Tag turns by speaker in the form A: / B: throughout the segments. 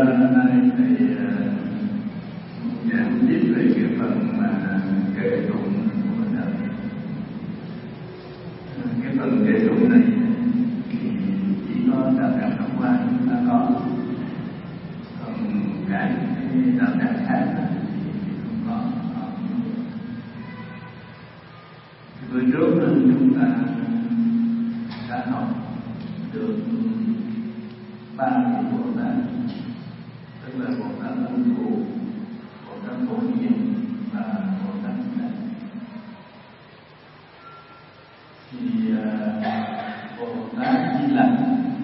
A: nay thầy giảng tiếp về cái phần mà kệ tụng của thầy. Cái phần kệ tụng này thì chỉ có đạo tràng Pháp Hoa chúng ta có, còn cái đạo tràng khác thì không có. Bữa trước chúng ta đã học được ba vị Bồ Tát, tức là Bồ Tát Văn Thù, Bồ Tát Phổ Hiền và Bồ Tát Đại. Thì Bồ Tát Di Lặc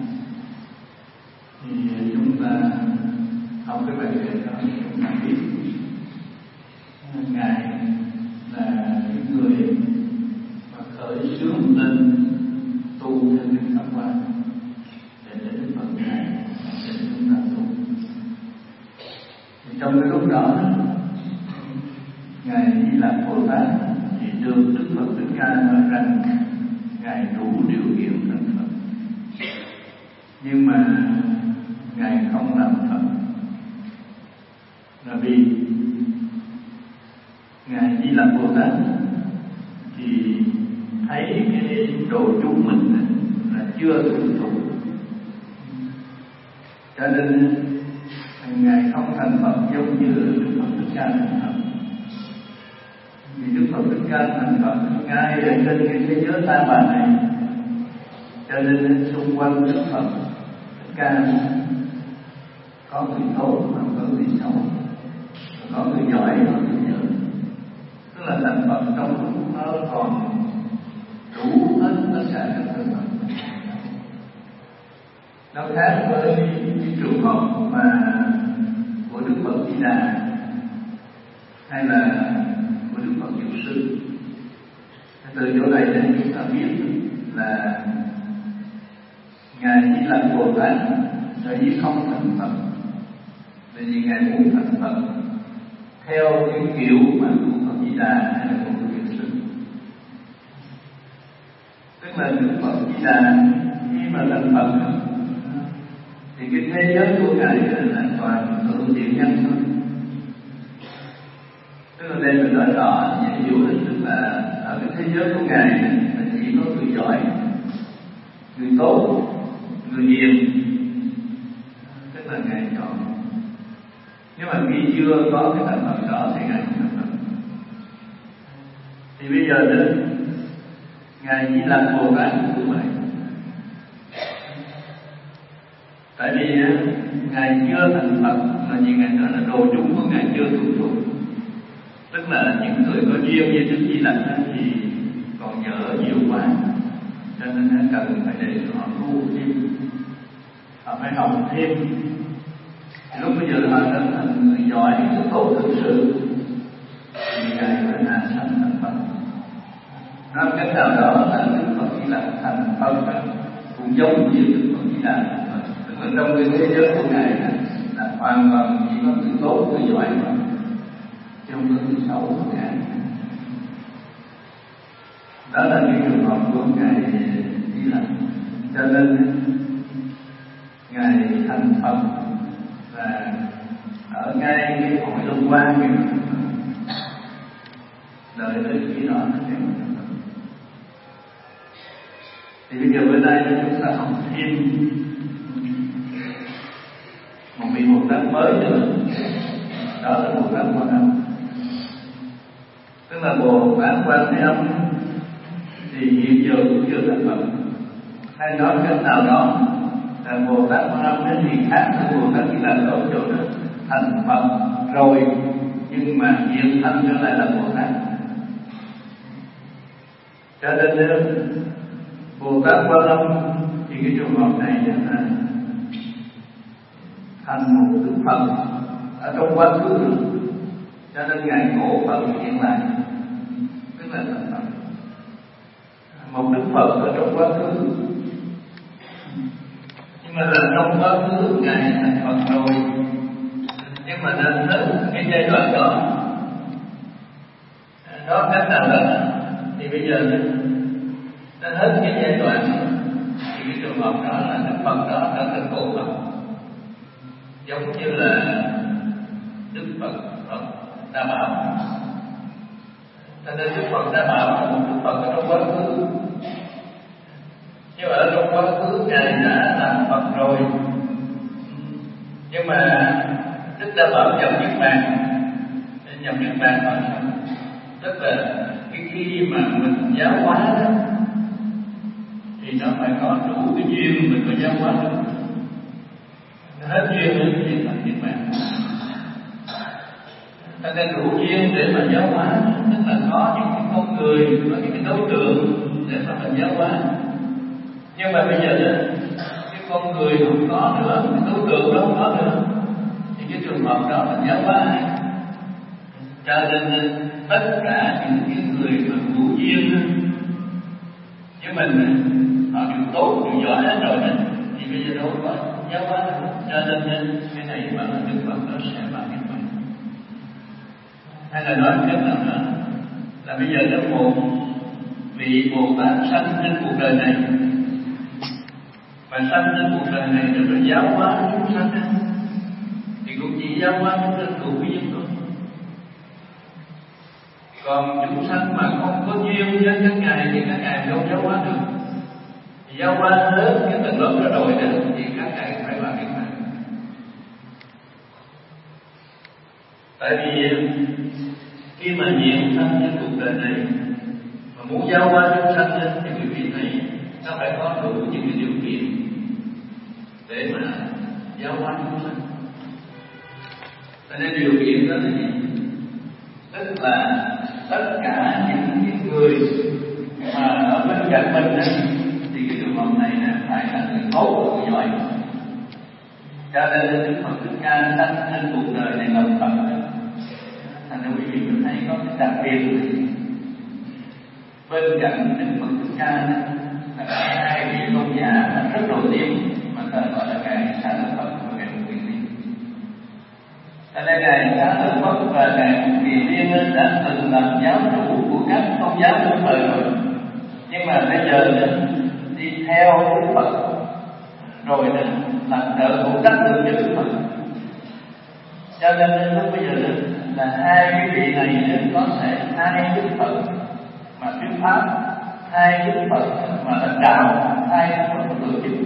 A: thì chúng ta học cái bài kệ đó chúng ta biết ngài là những người mà khởi xướng lên tu theo kinh Pháp Hoa để đến phần ngài để chúng ta tu. Thì trong cái lúc đó ngài Di Lặc Bồ Tát thì được Đức Phật Thích Ca nói rằng ngài đủ điều kiện thành Phật, nhưng mà ngài không làm Phật là vì ngài Di Lặc Bồ Tát thì thấy cái độ chúng mình là chưa thuần thục, cho nên ngài không thành Phật giống như Đức Phật Thích Ca thành Phật. Vì Đức Phật Thích Ca thành Phật ngay ở trên cái thế giới ta bà này, cho nên xung quanh Đức Phật Thích Ca có người tốt và có người xấu, có người giỏi có người dở, tức là thành Phật trong lúc nó còn đủ hết tất cả các thân phận. Nó khác với cái trường hợp mà của Đức Phật Di Đà hay là của Đức Phật Diệu Sư. Từ chỗ này nên chúng ta biết là ngài Di Lặc Bồ Tát sở dĩ không thành Phật là vì ngài muốn thành Phật theo cái kiểu mà của Phật Di Đà hay là của Diệu Sư. Tức là Đức Phật Di Đà khi mà thành Phật thì cái thế giới của ngài là toàn thượng thiện nhân thôi. Tức là đây mình nói rõ dễ hiểu hình, tức là ở cái thế giới của ngài là chỉ có người giỏi, người tốt, người hiền, tức là ngài chọn. Nhưng mà khi chưa có cái thành Phật đó thì ngài không thành Phật. Thì bây giờ đến ngài Di Lặc Bồ Tát cũng vậy. Tại vì ngài chưa thành Phật là vì ngài nói là đồ chúng của ngài chưa thuần thục, tức là những người có duyên với Đức Di Lặc thì còn dở nhiều quá, cho nên cần phải để họ tu thêm, họ phải học thêm. Lúc bây giờ họ trở thành người giỏi, người tốt thực sự thì ngài phải hạ sanh thành Phật. Nói cách nào đó là Đức Phật Di Lặc thành Phật cũng giống như Đức Phật Di Đà. Tức là trong cái thế giới của ngài là hoàn toàn chỉ có người tốt, người giỏi thôi, chứ không có người xấu của ngài. Đó là cái trường hợp của ngài Di Lặc. Cho nên ngài thành Phật và ở ngay cái hội luân quan này, đợi tới khi đó nó sẽ thành Phật. Thì bây giờ bữa nay chúng ta học thêm một vị Bồ Tát mới nữa, đó là Bồ Tát Quan Âm. Tức là Bồ Tát Quan Thế Âm thì hiện giờ cũng chưa thành Phật, hay nói cách nào đó là Bồ Tát Quan Âm thì khác với Bồ Tát Di Lặc ở chỗ đó thành Phật rồi, nhưng mà hiện thân trở lại là Bồ Tát. Cho nên Bồ Tát Quan Âm thì cái trường hợp này là thành một Đức Phật ở trong quá khứ, cho nên ngài ngộ Phật hiện lại, tức là thành Phật. Một Đức Phật ở trong quá khứ, nhưng mà là trong quá khứ ngài thành Phật rồi, nhưng mà đến hết cái giai đoạn đó, đó cách nào đó thì bây giờ đến hết cái giai đoạn thì cái trường hợp đó là Đức Phật đó đã từng ngộ Phật. giống như là Đức Phật đã bảo. Cho nên Đức Phật đã bảo là một Đức Phật ở trong quá khứ, nhưng mà ở trong quá khứ Ngài đã làm Phật rồi, nhưng mà Đức đã bảo nhập Niết Bàn. Nhập Niết Bàn là sao? Tức là khi mà mình giáo hóa đó, thì nó phải có đủ cái duyên mình có giáo hóa được. Hết duyên thì thành Niết Bàn. Cho nên đủ duyên để mà giáo hóa, tức là có những cái con người, có những cái đối tượng để mà mình giáo hóa. Nhưng mà bây giờ cái con người không có nữa, cái đối tượng đó không có nữa, thì cái trường hợp đó mình giáo hóa ai? Cho nên tất cả những cái người mà hữu duyên với mình, họ đều tốt, đều giỏi hết rồi đó, thì bây giờ đâu có giáo hóa nữa. Cho nên cái này mà Đức Phật nó sẽ vào cái mình. Hay là nói cách nào nữa là bây giờ có một vị Bồ Tát sanh trên cuộc đời này, mà sanh trên cuộc đời này rồi nó giáo hóa chúng sanh, thì cũng chỉ giáo hóa chúng sanh đủ duyên thôi. Còn chúng sanh mà không có duyên với các ngài thì các ngài đâu giáo hóa được. Thì giáo hóa hết cái tầng lớp đó rồi đó, thì các ngài phải vào Niết Bàn. Tại vì khi mà hiện sanh trên cuộc đời này mà muốn giáo hóa chúng sanh thì quý vị thấy nó phải có đủ những cái điều kiện để mà giáo hóa chúng sanh. Cho nên điều kiện đó là gì? Tức là tất cả những cái người mà ở bên cạnh mình này, thì cái trường hợp này là phải là người tốt, người giỏi. Cho nên Đức Phật Thích Ca sanh trên cuộc đời này làm Phật. Thành ra quý vị mình thấy có cái đặc biệt bên cạnh Đức Phật Thích Ca là hai vị tôn giả rất nổi tiếng mà ta gọi là ngài Xá Lợi Phất và ngài Mục Kiền Liên. Ở đây ngài Xá Lợi Phất và ngài Mục Kiền Liên đã từng làm giáo chủ của các tôn giáo trong thời rồi, nhưng mà bây giờ đi theo Đức Phật rồi làm trợ thủ đắc lực cho Đức Phật. Cho nên lúc bây giờ là hai cái vị này có thể hai Đức Phật mà thuyết pháp, hai Đức Phật mà lãnh đạo, hai Đức Phật mà tổ chức.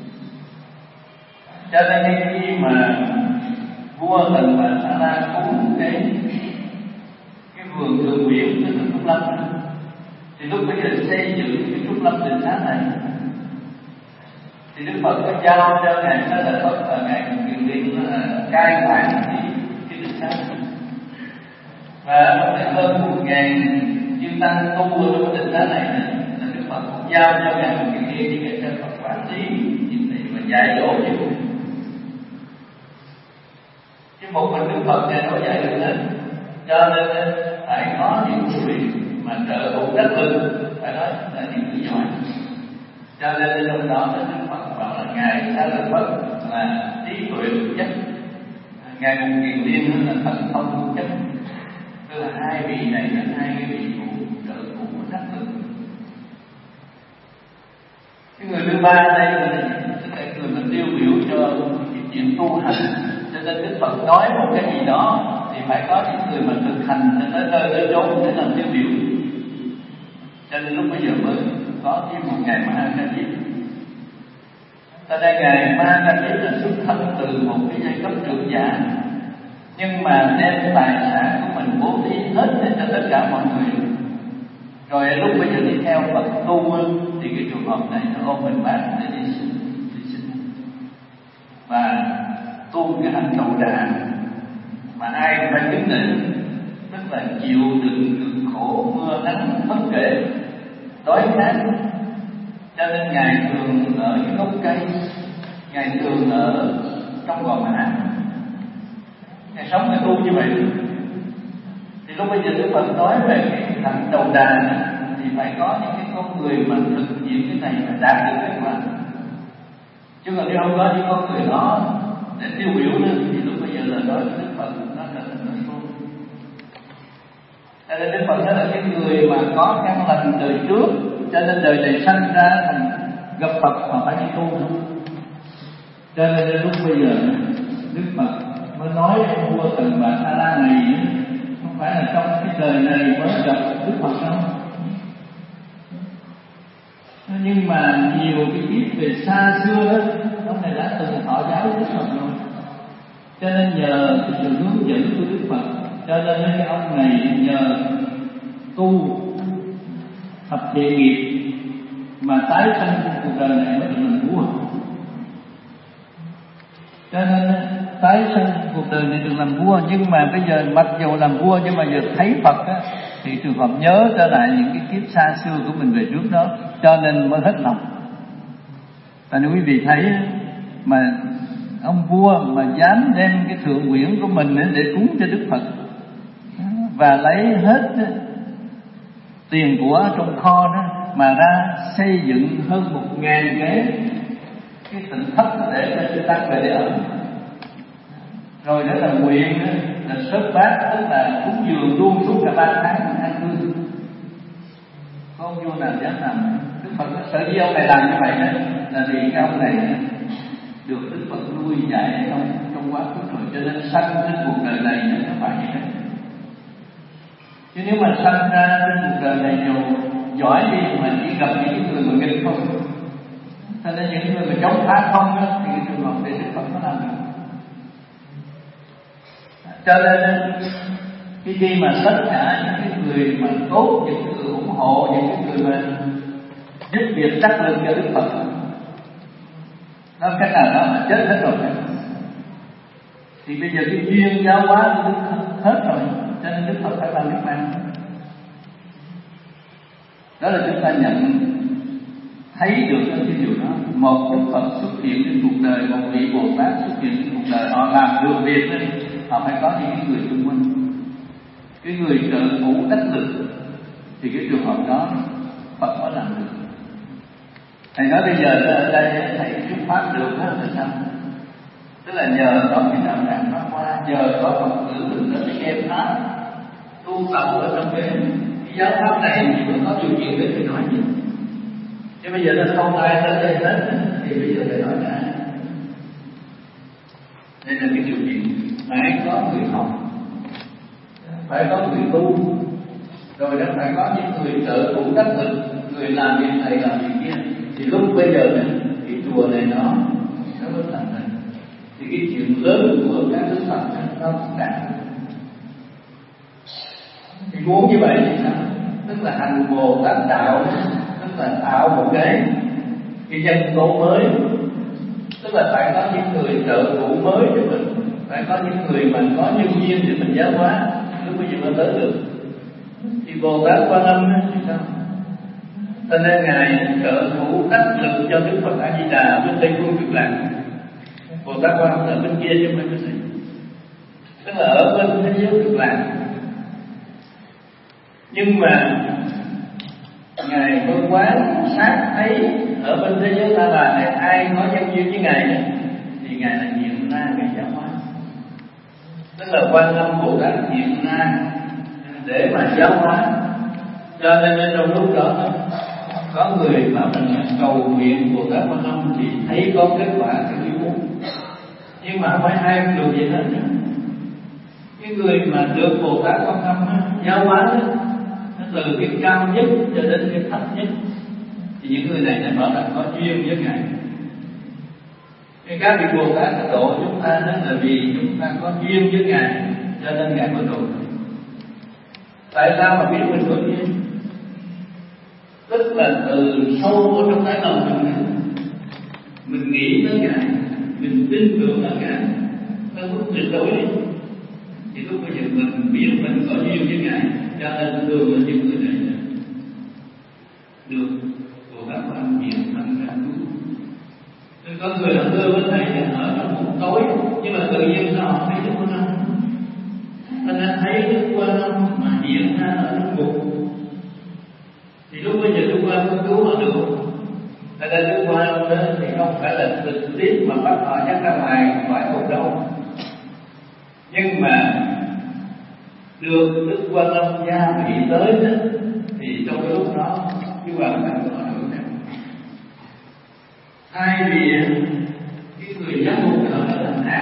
A: Cho nên khi mà vua Tần và Sa La cúng cái vườn Thượng Uyển tức là Trúc Lâm, thì lúc bây giờ xây dựng cái Trúc Lâm Tịnh Xá này, thì Đức Phật có giao cho ngài Xá Lợi Phất và ngài Mục Kiền Liên cai quản cái Tịnh Xá. Và có thể hơn 1.000 chư tăng tu ở trong Tịnh Xá này là Đức Phật cũng giao cho ngài Mục Kiền Liên với ngài Xá Lợi Phất quản lý chuyện này và dạy dỗ cho mình. Chứ một mình Đức Phật này đâu dạy được hết. Cho nên phải có những người mà trợ thủ đắc lực, phải nói là những người giỏi. Cho nên trong đó Đức Phật bảo là ngài Xá Lợi Phất là trí tuệ vững chắc, ngài Mục Kiền Liên là thần thông vững chắc. Tức là hai vị này là hai cái vị trợ thủ đắc lực. Cái người thứ ba đây là người mà tiêu biểu cho cái chuyện tu hành. Cho nên Đức Phật nói một cái gì đó thì phải có những người mà thực hành tới nơi tới chốn để làm tiêu biểu. Cho nên lúc bây giờ mới có thêm một ngài Ma Ca Diếp. Tại đây ngài Ma Ca Diếp là xuất thân từ một cái giai cấp trưởng giả, nhưng mà đem tài sản của mình bố thí hết để cho tất cả mọi người. Rồi lúc bây giờ đi theo Phật tu thì cái trường hợp này nó ôm mình bác để đi sinh và tu cái hạnh đầu đà mà ai cũng phải chứng định, tức là chịu đựng cực khổ mưa nắng bất kể, đói khát. Cho nên ngài thường ở những gốc cây, ngài thường ở trong gò mã, ngài sống ngài tu như vậy. Thì lúc bây giờ Đức Phật nói về cái hạnh đầu đà thì phải có những cái con người mà thực hiện cái này và đạt được kết quả. Chứ còn nếu không có những con người đó để tiêu biểu nữa thì lúc bây giờ là nói Đức Phật nó trở thành nói không. Cho nên Đức Phật đó là cái người mà có căn lành đời trước, cho nên đời này sanh ra thành gặp Phật mà phải đi tu nữa. Cho nên lúc bây giờ
B: Đức Phật mới nói vua Thần Bà Sa La này không phải là trong cái đời này mới gặp Đức Phật đâu, nhưng mà nhiều cái kiếp về xa xưa đó ông này đã từng thọ giáo với Đức Phật rồi, cho nên nhờ cái sự hướng dẫn của Đức Phật, cho nên cái ông này nhờ tu thập thiện nghiệp mà tái sanh trong cuộc đời này mới được làm vua. Cho nên tái sanh cuộc đời này được làm vua, nhưng mà bây giờ mặc dù làm vua nhưng mà giờ thấy Phật á, thì trường hợp nhớ trở lại những cái kiếp xa xưa của mình về trước đó, cho nên mới hết lòng. Và nếu quý vị thấy mà ông vua mà dám đem cái thượng quyển của mình để cúng cho Đức Phật và lấy hết tiền của trong kho đó mà ra xây dựng hơn 1000 cái tỉnh thất để cho sư tăng về để ở, rồi đó là nguyện là sớt bát, tức là cúng dường luôn suốt cả 3 tháng ăn cư, không vua nào dám làm. Đức Phật sở dĩ ông này làm như vậy đó là vì cái ông này được Đức Phật nuôi dạy trong quá khứ rồi, cho nên sanh trên cuộc đời này nó phải như thế. Chứ nếu mà sanh ra trên cuộc đời này nhiều giỏi đi mà chỉ gặp những người mà nghịch không, cho nên những người mà chống phá không đó, thì cái trường hợp để Đức Phật nó làm được. Cho nên khi mà tất cả những cái người mà tốt, những người ủng hộ, những cái người mà giúp việc đắc lực cho Đức Phật, nó cái nào đó mà chết hết rồi, thì bây giờ cái duyên giáo hóa của Đức Phật hết rồi, cho nên Đức Phật phải làm Niết Bàn. Đó là chúng ta nhận thấy được cái điều đó. Một Đức Phật xuất hiện trên cuộc đời, một vị Bồ Tát xuất hiện trên cuộc đời, họ làm được việc đó, họ phải có những người xung quanh, cái người trợ thủ đắc lực, thì cái trường hợp đó Phật mới làm được. Thầy nói bây giờ ở đây thầy thuyết pháp được đó là sao? Tức là nhờ có cái đạo tràng pháp hoa, nhờ có Phật tử mình nó sẽ nghe pháp tu tập ở trong cái giáo pháp này thì mới có điều kiện để thầy nói gì. Chứ bây giờ nó không ai tới đây hết thì bây giờ thầy nói ra. Đây là cái điều kiện phải có người học, phải có người tu, rồi đó phải có những người trợ thủ đắc lực, người làm việc này làm việc kia, thì lúc bây giờ này cái chùa này nó mới thành thành. Thì cái chuyện lớn của các đức Phật nó cũng đạt. Thì muốn như vậy thì sao? Tức là hành Bồ Tát đạo, tức là tạo một cái nhân tố mới, tức là phải có những người trợ thủ mới cho mình, phải có những người mà có nhân duyên để mình giáo hóa, lúc bây giờ mới tới được. Thì Bồ Tát Quan Âm thì sao? Cho nên ngài trợ thủ đắc lực cho Đức Phật A Di Đà ở bên Tây Phương Cực Lạc. Bồ Tát Quan Âm ở bên kia chứ không phải bên này, tức là ở bên thế giới Cực Lạc. Nhưng mà ngài mới quán sát thấy ở bên thế giới Ta Bà này ai có nhân duyên với ngài này, thì ngài là hiện ra ngài giáo hóa, tức là Quan Âm Bồ Tát hiện ra để mà giáo hóa. Cho nên trong lúc đó có người bảo rằng cầu nguyện Bồ Tát Quan Âm thì thấy có kết quả cái ý muốn, nhưng mà không phải ai cũng được vậy hết. Cái người mà được Bồ Tát Quan Âm giáo hóa đó, nó từ cái cao nhất cho đến cái thấp nhất, thì những người này bảo là có duyên với ngài. Các vị Bồ Tát độ chúng ta đó là vì chúng ta có duyên với ngài, cho nên ngài mới độ. Tại sao mà biết mình có duyên? Tức là từ sâu ở trong đáy lòng mình nghĩ tới ngài, mình tin tưởng ở ngài, nó cũng tuyệt đối đi. Thì lúc bây giờ mình biết mình có duyên với ngài, cho nên thường là những người này được Bồ Tát Quan Âm hiện thành ra cứu. Nên có người là đưa với thầy ở trong một tối, nhưng mà tự nhiên sao họ thấy Đức Quan Âm, cho nên thấy Đức Quan Âm mà hiện ra ở trong ngục. Thì lúc bây giờ Đức Quan Âm có cứu họ được không? Tại ra Đức Quan Âm đó thì không phải là trực tiếp mà bắt họ nhắc ra ngoài khỏi ngục đâu, nhưng mà được Đức Quan Âm gia bị tới đó, thì trong cái lúc đó cái hoàn cảnh của họ được đẹp. Thay vì cái người giám mục họ là ác,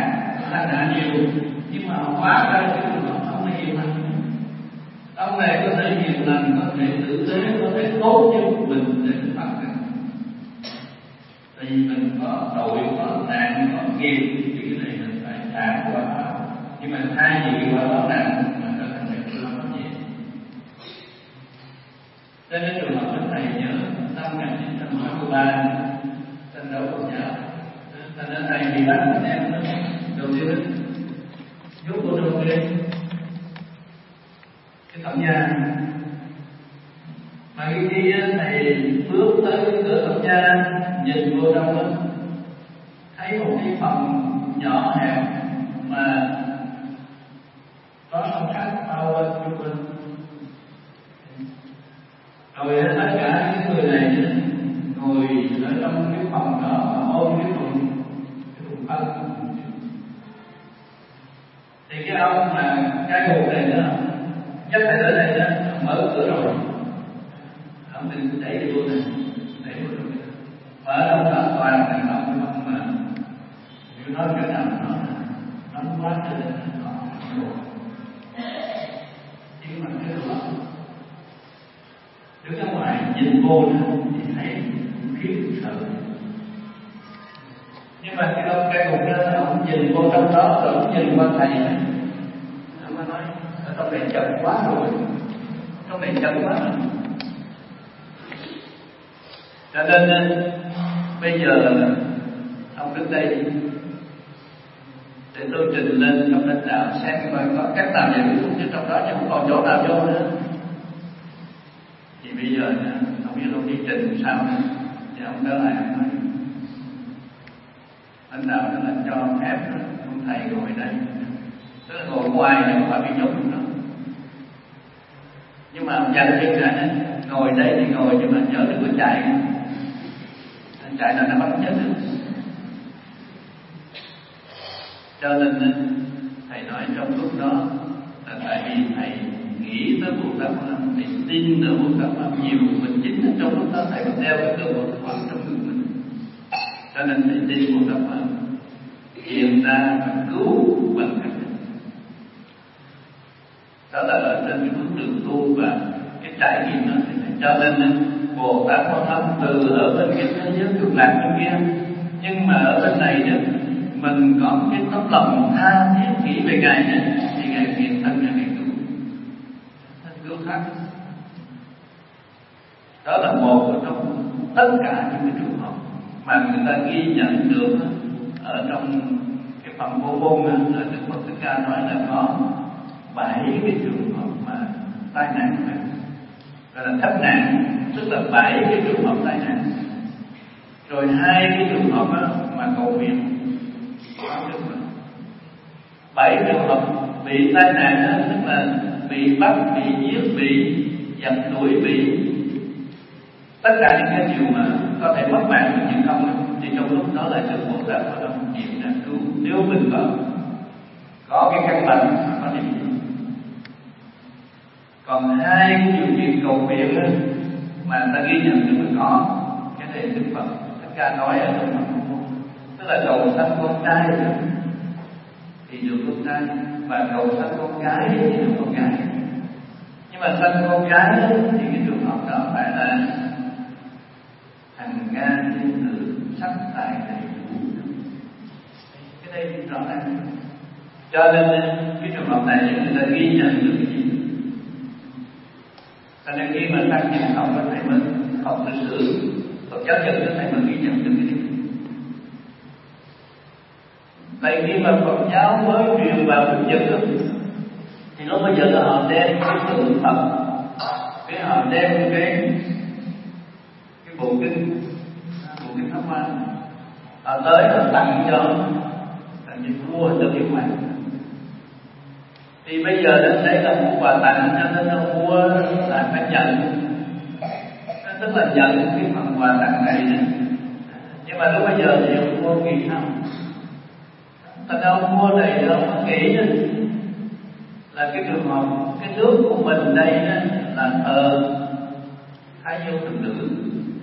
B: hành hạ nhiều, nhưng mà hóa ra cái trường hợp ông này hiền lành, ông này có thể hiền lành, có thể tử tế, có thể tốt với một mình để phạt mình. Tại vì mình có tội, có nạn, có nghiệp, thì cái này mình phải trả quả báo. Nhưng mà thay vì quả báo nặng mà trở thành việc chưa có gì. Cho nên trường hợp của thầy nhớ năm 1963 tranh đấu Phật giáo. Cho nên thầy bị bắt anh em đầu tiên giúp cô đầu tiên cái tổng gia. Mà khi thầy bước tới cửa tổng gia, nhìn vô trong đó thấy một cái phòng nhỏ hẹp mà có song sắt bao quanh chung quanh. Rồi tất cả những người này ngồi ở trong cái phòng đó mà ôm cái thùng phân. Thì cái ông mà cái hộp này đó chắc thầy tới đây đó mở cửa rồi, ông đừng đẩy vô này, đẩy vô rồi. Mà ở trong đó toàn là ông mà như nói cái nào nó quá trời nó nhưng mà cái đó đứng ở ngoài nhìn vô thì thấy khiếp sợ. Nhưng mà cái ông cái cục đó ông nhìn vô trong đó rồi ông nhìn qua thầy, ông mới nói ở trong này chậm quá rồi, trong này chậm quá rồi. Cho nên bây giờ ông đứng đây để tôi trình lên trong lãnh đạo xem coi có cách nào giải quyết chứ trong đó chứ không còn chỗ nào vô nữa. Thì bây giờ không biết ông đi trình sao nữa, thì ông trở lại ông nói lãnh đạo đó là cho phép ông thầy ngồi đây, tức là ngồi ngoài này không phải bị nhốt nữa. Nhưng mà ông dành chân ra ngồi đây thì ngồi, nhưng mà nhớ đừng có chạy, chạy là nó bắn chết được. Cho nên thầy nói trong lúc đó là tại vì thầy nghĩ tới Bồ Tát Quan Âm, thầy tin ở Bồ Tát Quan Âm nhiều, mình chính trong lúc đó thầy còn đeo cái tượng Bồ Tát Quan Âm trong người mình. Cho nên thầy tin Bồ Tát Quan Âm hiện ra và cứu bằng cách đó là ở trên cái bước đường tu và cái trải nghiệm đó. Cho nên Bồ Tát Quan Âm từ ở bên cái thế giới cực lạc bên kia, nhưng mà ở bên này đó mình có cái tấm lòng tha thiết nghĩ về Ngài này, thì Ngài hiện thân là Ngài cứu khác. Đó là một trong tất cả những cái trường hợp mà người ta ghi nhận được ở trong cái phần vô môn là Đức Phật Thích Ca nói là có 7 cái trường hợp mà tai nạn này, gọi là thấp nạn, tức là 7 cái trường hợp tai nạn, rồi 2 cái trường hợp đó mà cầu nguyện. 7 trường hợp bị tai nạn đó, tức là bị bắt, bị giết, bị giặc đuổi, bị tất cả những cái điều mà có thể mất mạng được, nhưng không thì trong lúc đó là được Bồ Tát Quan Âm hiện ra cứu. Nếu mình có cái căn bệnh có thể. Còn 2 cái điều kiện cầu nguyện đó, mà ta ghi nhận được mình có cái này Đức Phật Thích Ca nói ở trong Phật, tức là cầu sanh con trai thì được con trai, và cầu sanh con gái thì được con gái. Nhưng mà sanh con gái thì cái trường hợp đó phải là thành Nga thiên tử sắc tài đầy đủ. Cái đây rõ ràng. Cho nên cái trường hợp này người ta ghi nhận được cái gì? Cho nên khi mà sang trình học thầy mới học lịch sử Phật giáo Nhật, thầy mới ghi nhận được cái điều. Vậy khi mà Phật giáo mới truyền vào nước Nhật thì lúc bây giờ là họ đem cái tượng Phật, cái họ đem cái bộ kinh Pháp Hoa, họ tới họ tặng cho vua cho tiểu hoàng. Thì bây giờ đến đây là một quà tặng, cho nên là vua là phải nhận, tức là nhận cái phần quà tặng này nữa. Nhưng mà lúc bây giờ thì ông vua nghĩ sao? Thật ra ông vua này là ông nghĩ là cái trường hợp cái nước của mình đây đó là thờ Thái Dương Thần Nữ,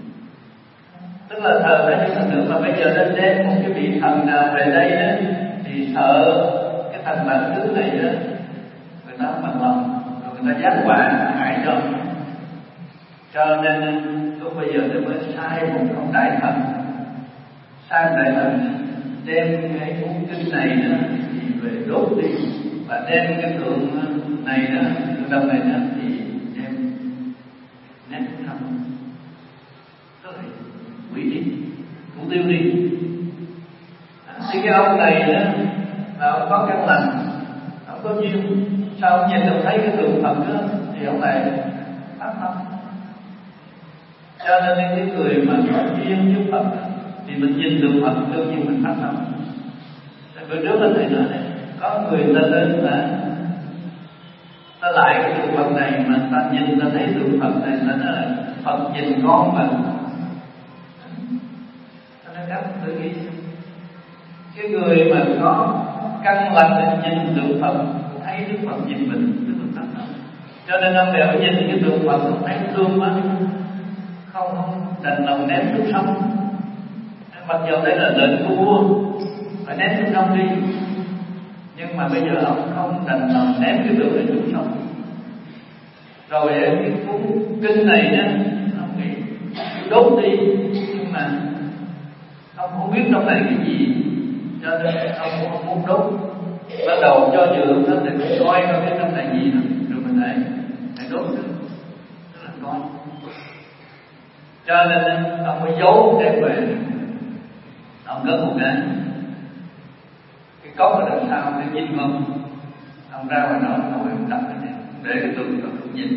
B: tức là thờ Thái Dương Thần Nữ, mà bây giờ đến đem một cái vị thần nào về đây đó thì
A: thì sợ cái thành bản thứ này đó người ta không bằng lòng, rồi người ta giáng họa hại cho nên lúc bây giờ tôi mới sai một ông đại thần, sai đại thần đem cái cuốn kinh này đó thì về đốt đi, và đem cái tượng này đó, tượng đồng này đó thì đem ném không, rồi hủy đi, cũng tiêu đi. Thì cái ông này đó là ông có căn lành, ông có duyên, sao ông nhìn ông thấy cái tượng Phật đó thì ông lại phát tâm. Cho nên cái người mà có duyên với Phật thì mình nhìn được Phật đương nhiên mình phát tâm. Bữa trước anh thầy nói này, có người ta đến là ta lại cái tượng Phật này mà ta nhìn ta thấy tượng Phật này là nó là Phật nhìn con mà. Ta nói các tự nghĩ cái người mà có căn lành để nhìn tượng Phật, thấy Đức Phật nhìn mình, Đức Phật tâm. Cho nên ông bèo nhìn cái tượng Phật không thấy thương quá, không đành lòng ném xuống sông. Mặc dù đây là lệnh của vua phải ném xuống sông đi, nhưng mà bây giờ ông không đành lòng ném cái tượng này xuống sông. Rồi cái cuốn kinh này đó ông nghĩ đốt đi, nhưng mà ông không biết trong này cái gì, cho nên ông cũng không muốn đốt. Bắt đầu cho dựa nó để coi cái trong này gì đó, rồi mình lại đốt được, tức là coi. Cho nên ông mới giấu đem về, ông cất một cái cốc ở đằng sau để nhìn không, ông ra ngoài đó ngồi ông đập cái này để cái tượng đó không nhìn.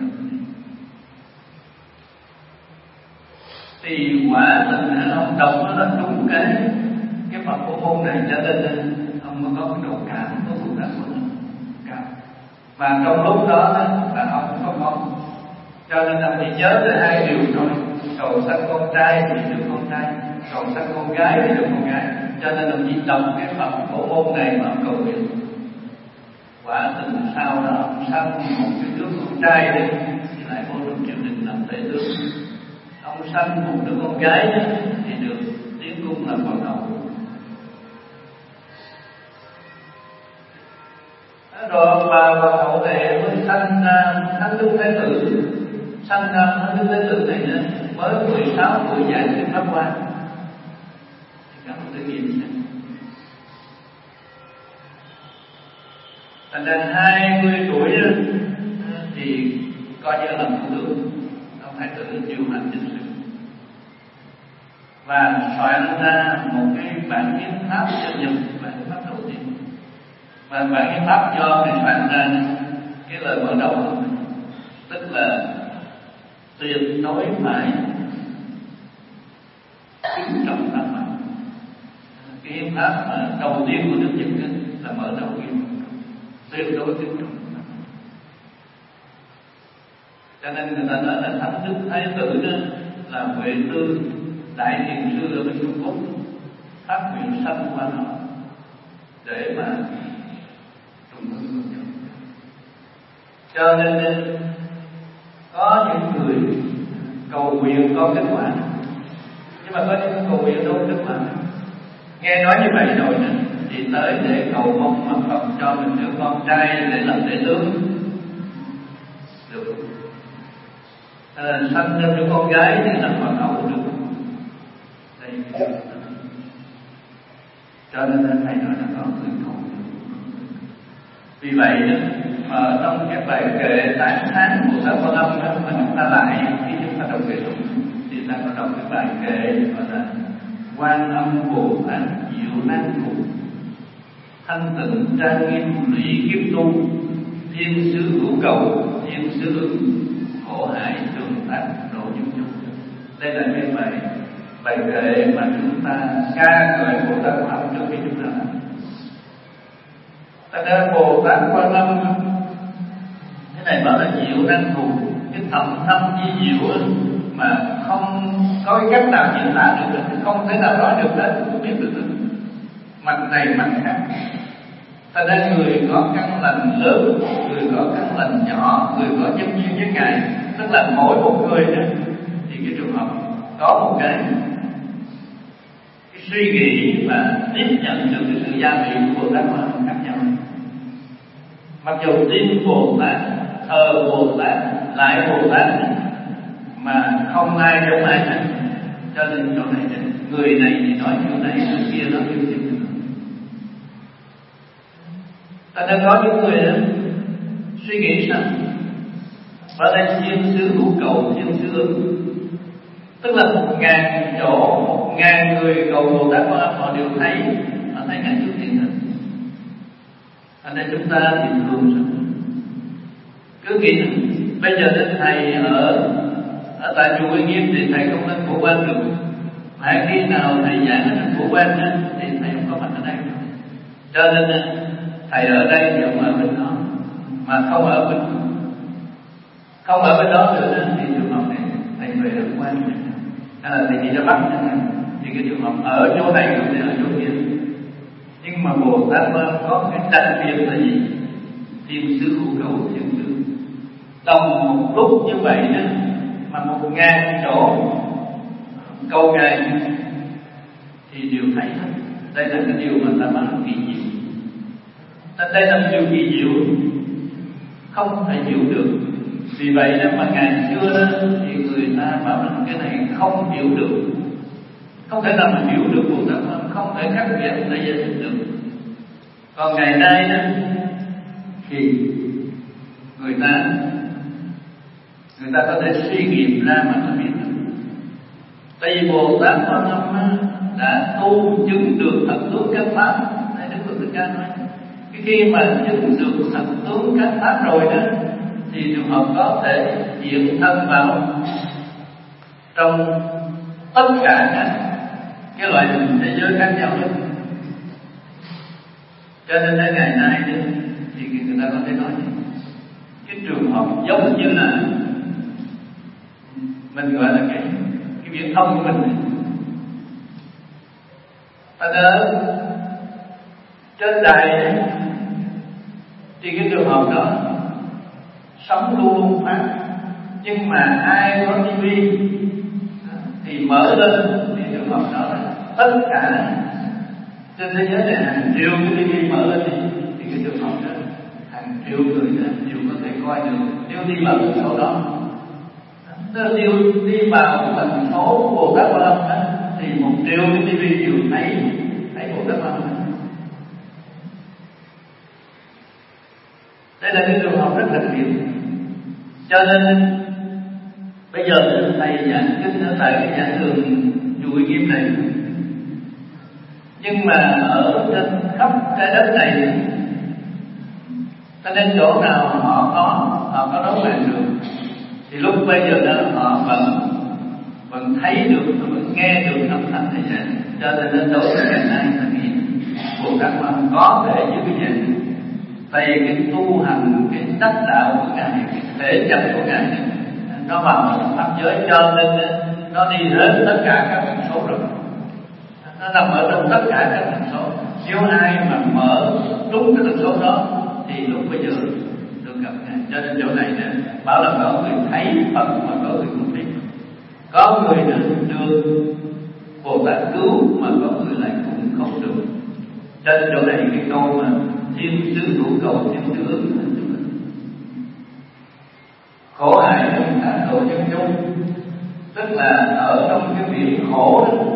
A: Thì quả tình ông đọc nó là đúng cái Phật của môn này, cho nên ông mới có cái độ cảm, có sự đắc cảm. Mà trong lúc đó là ông không có con, cho nên ông chỉ nhớ tới hai điều thôi: cầu sanh con trai thì được con trai, cầu sanh con gái thì được con gái. Cho nên ông chỉ đọc cái Phật của môn này mà ông cầu nguyện. Quả tình sau đó ông sanh một cái đứa con trai đi thì lại vô trong triều đình làm tể tướng. Ông sanh một đứa con gái thì được tiến cung làm hoàng hậu. Rồi bà hoàng hậu này mới sanh ra Thánh Đức Thái Tử. Sanh ra Thánh Đức Thái Tử này mới 16 tuổi giải thuyết pháp quan. Thì các bạn tự nghiệm xem. Thành ra 20 tuổi thì coi như là thủ tướng, ông Thái Tử điều hành chính sự và soạn ra một cái bản hiến pháp cho Nhật, bản hiến pháp đầu tiên. Và bản hiến pháp do người soạn ra cái lời mở đầu, tức là tuyệt đối phải kính trọng pháp pháp. Cái hiến pháp mà đầu tiên của nước Nhật là mở đầu hiến tuyệt đối kính trọng pháp. Cho nên người ta nói là Thánh Đức Thái Tử đó là Huệ Tư đại thiền sư ở bên Trung Quốc phát nguyện sanh qua nó để mà trùng hương. Cho nên có những người cầu nguyện có kết quả, nhưng mà có những cầu nguyện đâu có kết quả. Nghe nói như vậy rồi thì tới để cầu mong mà Phật cho mình đứa con trai để làm tể tướng được. Sanh ra đứa con gái thì làm hoàng hậu được. Đây, cho nên thầy nói là có người cầu. Vì vậy ở trong cái bài kệ tán thán của các Quan Âm đó mà chúng ta lại khi chúng ta đọc kệ tụng thì ta có đọc cái bài kệ gọi là Quan Âm Bồ Tát Diệu Năng Thủ, thanh tịnh trang nghiêm lũy kiếp tu, thiên sứ hữu cầu, thiên sứ ứng, khổ hại trường tác độ những chúng. Đây là cái bài kệ mà chúng ta ca ngợi Bồ Tát Quan Âm trước khi chúng ta làm. Thật ra Bồ Tát Quan Âm cái này bảo là diệu năng thù, cái thầm thâm di diệu mà không có cái cách nào diễn tả được, không thể nào nói được hết, không biết được. Mặt này mặt khác. Thật ra người có căn lành lớn, người có căn lành nhỏ, người có nhân duyên với Ngài, tức là mỗi một người đó thì cái trường hợp có một cái suy nghĩ và tiếp nhận được cái sự gia trị của Bồ Tát Quan Âm khác nhau. Mặc dù tin Bồ Tát, thờ Bồ Tát, lại Bồ Tát mà không ai giống ai hết, cho nên chỗ này người này thì nói kiểu này, người kia nói kiểu kia. Ta đã có những người suy nghĩ rằng ở đây thiên sứ hữu cầu, thiên sứ ứng, tức là 1000 chỗ, 1000 người cầu Bồ Tát Quan Âm họ đều thấy, họ thấy ngài xuất hiện hết. Ở đây chúng ta thì thường sao? Cứ nghĩ bây giờ đến thầy ở tại chùa Uy Nghiêm thì thầy không nên phổ quang được. Phải khi nào thầy giảng ở phổ quang thì thầy không có mặt ở đây. Cho nên thầy ở đây thì ông ở bên đó, mà không ở bên đó nữa thì trường hợp này thầy về ở quan, hay là thầy đi ra Bắc thì cái trường hợp ở chỗ này thì ở chỗ kia. Nhưng mà Bồ Tát có cái đặc biệt là gì? Thiên sứ hữu cầu, thiên sứ đồng một lúc như vậy đó, mà 1000 chỗ câu ngài thì đều thấy hết. Đây là cái điều mà ta nói là kỳ diệu. Đây là điều kỳ diệu không thể hiểu được. Vì vậy đó mà ngày xưa đó, thì người ta bảo rằng cái này không hiểu được, không thể nào mà hiểu được Bồ Tát, không thể khắc phục để giải thích được. Còn ngày nay đó thì người ta có thể suy nghiệm ra mà ta biết được. Tại vì Bồ Tát Quan Âm đã tu chứng được thật tướng các pháp. Đây Đức Phật Thích Ca nói, khi mà chứng được thật tướng các pháp rồi đó thì trường hợp có thể hiện thân vào trong tất cả các cái loại thế giới khác nhau đó. Cho nên đến ngày nay đó, thì người ta có thể nói cái trường hợp giống như là mình gọi là cái viễn thông của mình. Ta đã trên đài thì cái trường hợp đó sống luôn luôn phát, nhưng mà ai có tivi thì mở lên thì trường hợp đó là tất cả trên thế giới này hàng triệu cái tivi mở lên thì cái trường hợp đó hàng triệu người đều có thể coi được nếu đi vào cái chỗ đó. Nếu đi vào cái tần số của Bồ Tát Quan Âm thì 1 triệu cái tivi đều thấy Bồ Tát Quan Âm. Đây là cái trường hợp rất đặc biệt. Cho nên bây giờ thầy giảng kinh ở tại cái giảng đường chùa Uy Nghiêm này, nhưng mà ở trên khắp trái đất này, cho nên chỗ nào họ có đón bàn được thì lúc bây giờ đó họ vẫn thấy được, vẫn nghe được âm thanh thầy giảng. Cho nên đến tối ngày nay là nghĩ Bồ Tát Quan Âm có thể như cái gì? Tại vì cái tu hành, cái đắc đạo của ngài, cái thể chất của ngài nó vào trong pháp giới, cho nên nó đi đến tất cả các tần số rồi. Nó nằm ở trong tất cả các tần số. Nếu ai mà mở đúng cái tần số đó thì lúc bây giờ được gặp ngài. Cho nên chỗ này nè, bảo là có người thấy Phật mà có người không thấy. Có người được Bồ Tát cứu mà có người lại cũng không được. Cho nên chỗ này cái câu mà thiên sứ hữu cầu, thiên sứ ứng, khổ hại trong cả độ nhân chung, tức là ở trong cái việc khổ đó,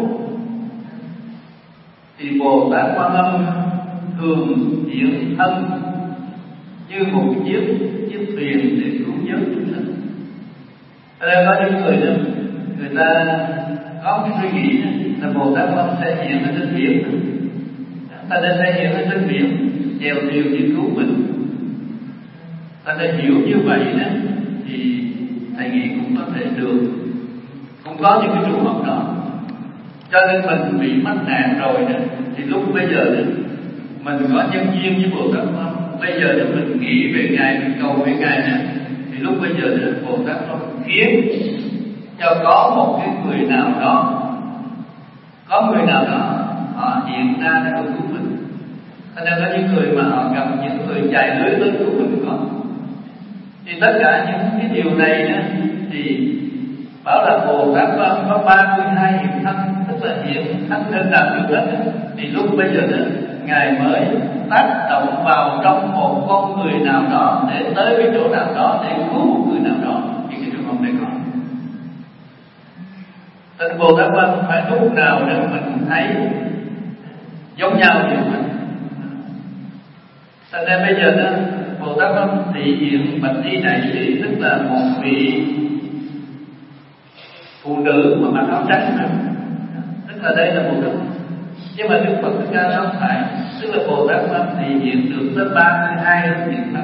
A: thì Bồ Tát Quan Âm thường hiện thân như một chiếc thuyền để cứu vớt chúng sinh. Ở đây có những người đó, người ta có cái suy nghĩ là Bồ Tát Quan Âm sẽ hiện ở trên biển, ta nên sẽ hiện ở trên biển chèo thuyền để cứu mình. Ta nên hiểu như vậy đó thì thầy nghĩ cũng có thể được, cũng có những cái trường hợp đó. Cho nên mình bị mắc nạn rồi đó, thì lúc bây giờ đó, mình có nhân duyên với Bồ Tát Quan Âm. Bây giờ đó mình nghĩ về ngài, mình cầu về ngài nè, thì lúc bây giờ đó Bồ Tát Quan Âm khiến cho có một cái người nào đó, họ hiện ra để cứu mình. Cho nên có những người mà họ gặp những người chạy lưới tới cứu mình có. Thì tất cả những cái điều này đó thì bảo là Bồ Tát Quan có 32 hiện thân, tức là hiện thân trên nào được hết. Thì lúc bây giờ đó Ngài mới tác động vào trong một con người nào đó để tới cái chỗ nào đó để cứu một người nào đó. Thì cái trường hợp này có. Nên Bồ Tát Quan phải lúc nào để mình thấy giống nhau thì mình. Thành ra bây giờ đó Bồ Tát Quan thị hiện Bạch Di Đại Sĩ, tức là một vị phụ nữ mà mặc áo trắng đó. Tức là đây là Bồ Tát. Nhưng mà Đức Phật Thích Ca nói phải, tức là Bồ Tát Quan thị hiện được tới 32 hiện thân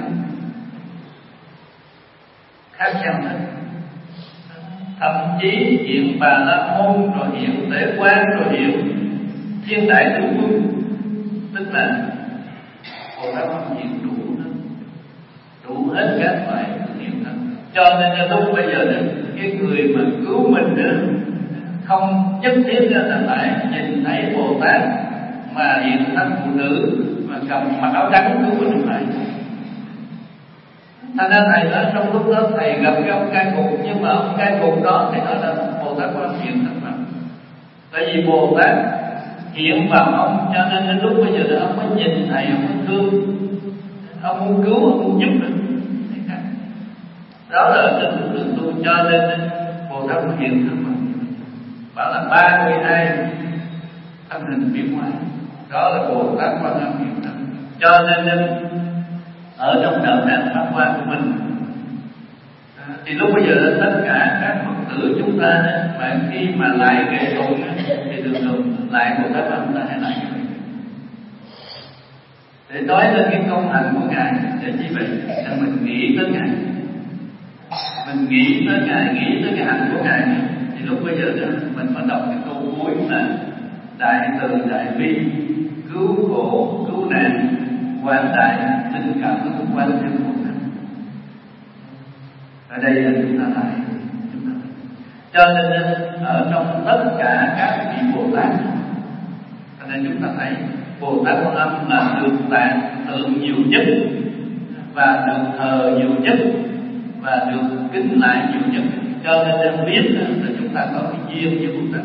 A: khác nhau hết. Thậm chí hiện Bà La Môn, rồi hiện Tế Quan, rồi hiện Thiên Đại Tứ Phương, tức là Bồ Tát Quan hiện đủ hết các loại hiện thân. Cho nên là lúc bây giờ đó, cái người mà cứu mình đó không nhất thiết là phải nhìn thấy Bồ Tát mà hiện thân phụ nữ mà cầm mặc áo trắng cứu mình không phải. Thành ra thầy nói trong lúc đó thầy gặp cái ông cai ngục, nhưng mà ông cai ngục đó thầy nói là Bồ Tát Quan hiện thân Phật. Tại vì Bồ Tát hiện vào ông, cho nên đến lúc bây giờ đó ông mới nhìn thầy, ông mới thương, ông muốn cứu, ông muốn giúp được. Đó là trên đường tu. Cho nên Bồ Tát Quan hiện thân Phật bảo là 32 thân hình biến hóa, đó là Bồ Tát Quan Âm hiện thân. Cho nên ở trong đời nạn pháp quan của mình thì lúc bây giờ tất cả các Phật tử chúng ta mà khi mà lại kệ tụng thì thường lại Bồ Tát Quan Âm ta hãy lại để nói lên cái công hạnh của Ngài. Để như vậy để mình nghĩ tới Ngài, mình nghĩ tới Ngài, nghĩ tới cái hạnh của Ngài. Thì lúc bây giờ đó mình phải đọc cái câu cuối là đại từ đại bi, cứu khổ cứu nạn, quán đại tình cảm của quan nhân Bồ Tát. Ở đây là chúng ta thấy. Cho nên ở trong tất cả các vị Bồ Tát, cho nên chúng ta thấy Bồ Tát Quan Âm là được tạng tượng nhiều nhất và được thờ nhiều nhất và được kính lại nhiều nhất. Cho nên biết là chúng ta có cái duyên với Bồ Tát.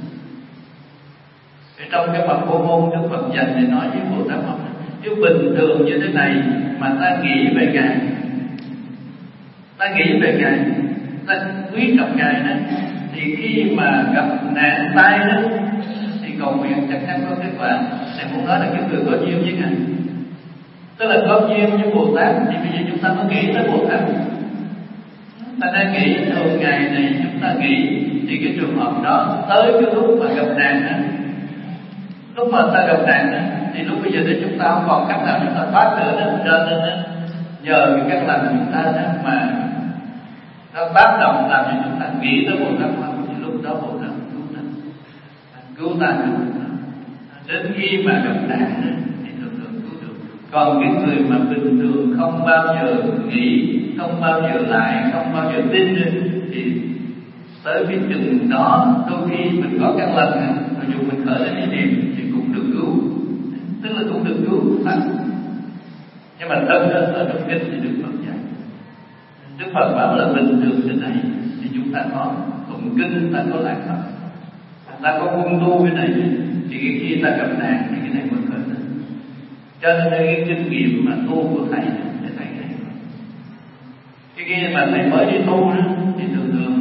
A: Trong cái Phật Vô Môn, Đức Phật dành để nói với Bồ Tát Quan Âm, chứ bình thường như thế này mà ta nghĩ về Ngài, ta nghĩ về Ngài, ta quý trọng Ngài đó, thì khi mà gặp nạn tai đó thì cầu nguyện chắc chắn có kết quả. Thầy muốn nói là cái người có duyên với Ngài, tức là có duyên với Bồ Tát, thì bây giờ chúng ta mới nghĩ tới Bồ Tát. Ta đang nghĩ thường ngày này chúng ta nghĩ thì cái trường hợp đó tới cái lúc mà gặp nạn đó, lúc mà ta gặp nạn đó, thì lúc bây giờ thì chúng ta không còn cách nào chúng ta thoát nữa đó. Cho nên nhờ cái cách làm chúng ta đó mà nó tác động làm cho chúng ta nghĩ tới Bồ Tát không, thì lúc đó Bồ Tát cứu ta đến khi mà gặp nạn đó, thì thường cứu được. Còn cái người mà bình thường không bao giờ nghĩ, không bao giờ lại, không bao giờ tin thì tới cái chừng đó đôi khi mình có căn lành, mặc dù mình khởi lên ý niệm thì cũng được cứu, tức là cũng được cứu thật. Nhưng mà thật ở trong kinh thì Đức Phật dạy, Đức Phật bảo là bình thường thế này thì chúng ta có tụng kinh, ta có lạc Phật, ta có quân tu cái này, thì khi ta gặp nạn thì cái này mới khởi lên. Cho nên cái kinh nghiệm mà tu của thầy để thầy này, cái kia mà thầy mới đi tu đó thì thường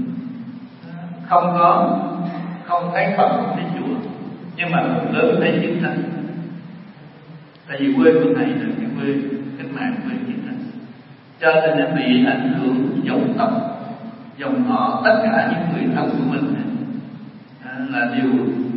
A: không thấy Phật, không thấy chùa, nhưng mà phần lớn thấy chiến tranh. Tại vì quê của thầy là cái quê cách mạng, quê chiến tranh, cho nên nó bị ảnh hưởng dòng tộc, dòng họ, tất cả những người thân của mình là đều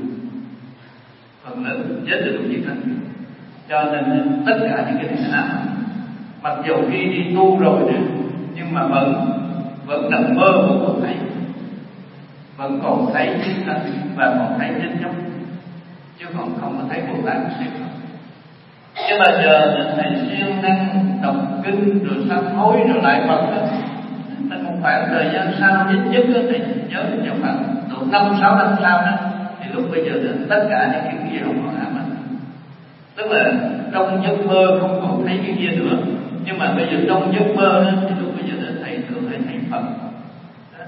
A: phần lớn chết từ chiến tranh. Cho nên tất cả những cái này ám, mặc dù khi đi tu rồi nữa, nhưng mà vẫn nằm mơ cũng còn thấy, vẫn còn thấy chiến tranh và còn thấy chết chóc, chứ còn không có thấy Bồ Tát hay không. Nhưng mà giờ thầy siêng năng đọc kinh rồi sám hối rồi lại Phật đó, nên một khoảng thời gian sau nhất đó thầy nhớ vào khoảng độ 5-6 năm sau đó, thì lúc bây giờ tất cả những cái kia không còn ám ảnh. Tức là trong giấc mơ không còn thấy cái kia nữa, nhưng mà bây giờ trong giấc mơ đó, thì lúc bây giờ thầy thường hay thấy Phật.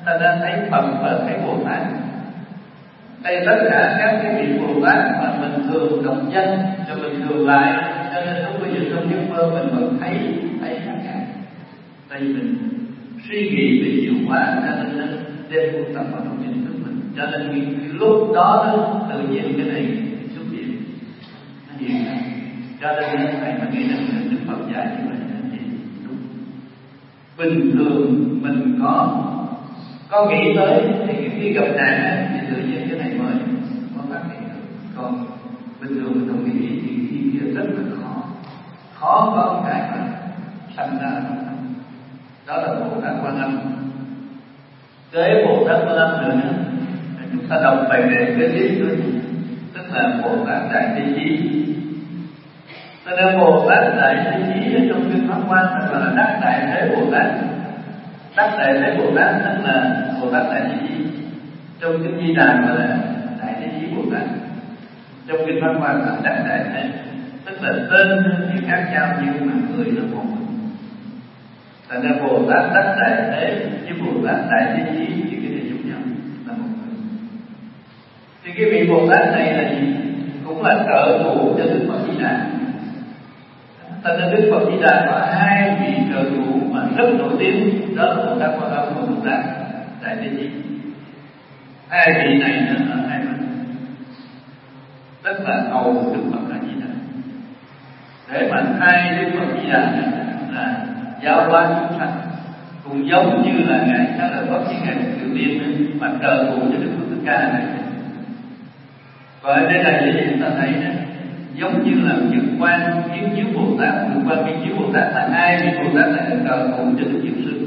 A: ta đã thấy Phật và thấy Bồ Tát. Đây tất cả các cái vị Bồ Tát mà mình thường đọc danh cho mình thường lại, cho nên lúc bây giờ trong giấc mơ mình vẫn thấy tất cả. Đây mình suy nghĩ về hiệu quả cho nên nó đem tu tập vào trong nhận thức mình. Cho nên cái lúc đó tự nhiên cái này xuất hiện, nó hiện ra. Cho nên thầy mà nghĩ rằng Đức Phật dạy như vậy thì đúng. Bình thường mình có nghĩ tới thì khi gặp nạn thì tự nhiên cái này mới phát hiện được. Còn bình thường mình không nghĩ thì khi kia rất là khó có một cái mà sanh ra. Đó là Bồ Tát Quan Âm. Kế Bồ Tát Quan Âm nữa chúng ta đọc bài kệ kế tiếp nữa, tức là Bồ Tát Đại Thế Chí. Cho nên Bồ Tát Đại Thế Chí ở trong kinh Pháp Hoa gọi là Đắc Đại Thế Bồ Tát. Đắc Đại Thế Bồ Tát tức là Bồ Tát Đại Thế Chí. Trong kinh Di Đà gọi là Đại Thế Chí Bồ Tát. Trong kinh Pháp Hoa là Đắc Đại Thế, tức là tên thì khác nhau nhưng mà người là một. Thành ra Bồ Tát Đắc Đại Thế với Bồ Tát Đại Thế Chí thì cái này giống nhau là một người. Thì cái vị Bồ Tát này là gì? Cũng là trợ thủ cho Đức Phật Di Đà. Thành ra Đức Phật Di Đà có hai vị trợ thủ mà rất nổi tiếng, đó là Bồ Tát Quan Âm và Bồ Tát Đại Thế Chí. Hai vị này ở hai bên rất là cầu Đức Phật A Di Đà để mà thay Đức Phật Di Đà là giáo hóa chúng sanh, cũng giống như là ngài Xá Lợi Phất với ngài Tiểu Tiên mà trợ thủ cho Đức Phật Thích Ca này. Và ở đây là gì chúng ta thấy đó, giống như là Nhật Quan Kiến Chiếu Bồ Tát. Nhật Quan Kiến Chiếu Bồ Tát là hai vị Bồ Tát này trợ thủ cho Đức Diệu Sư.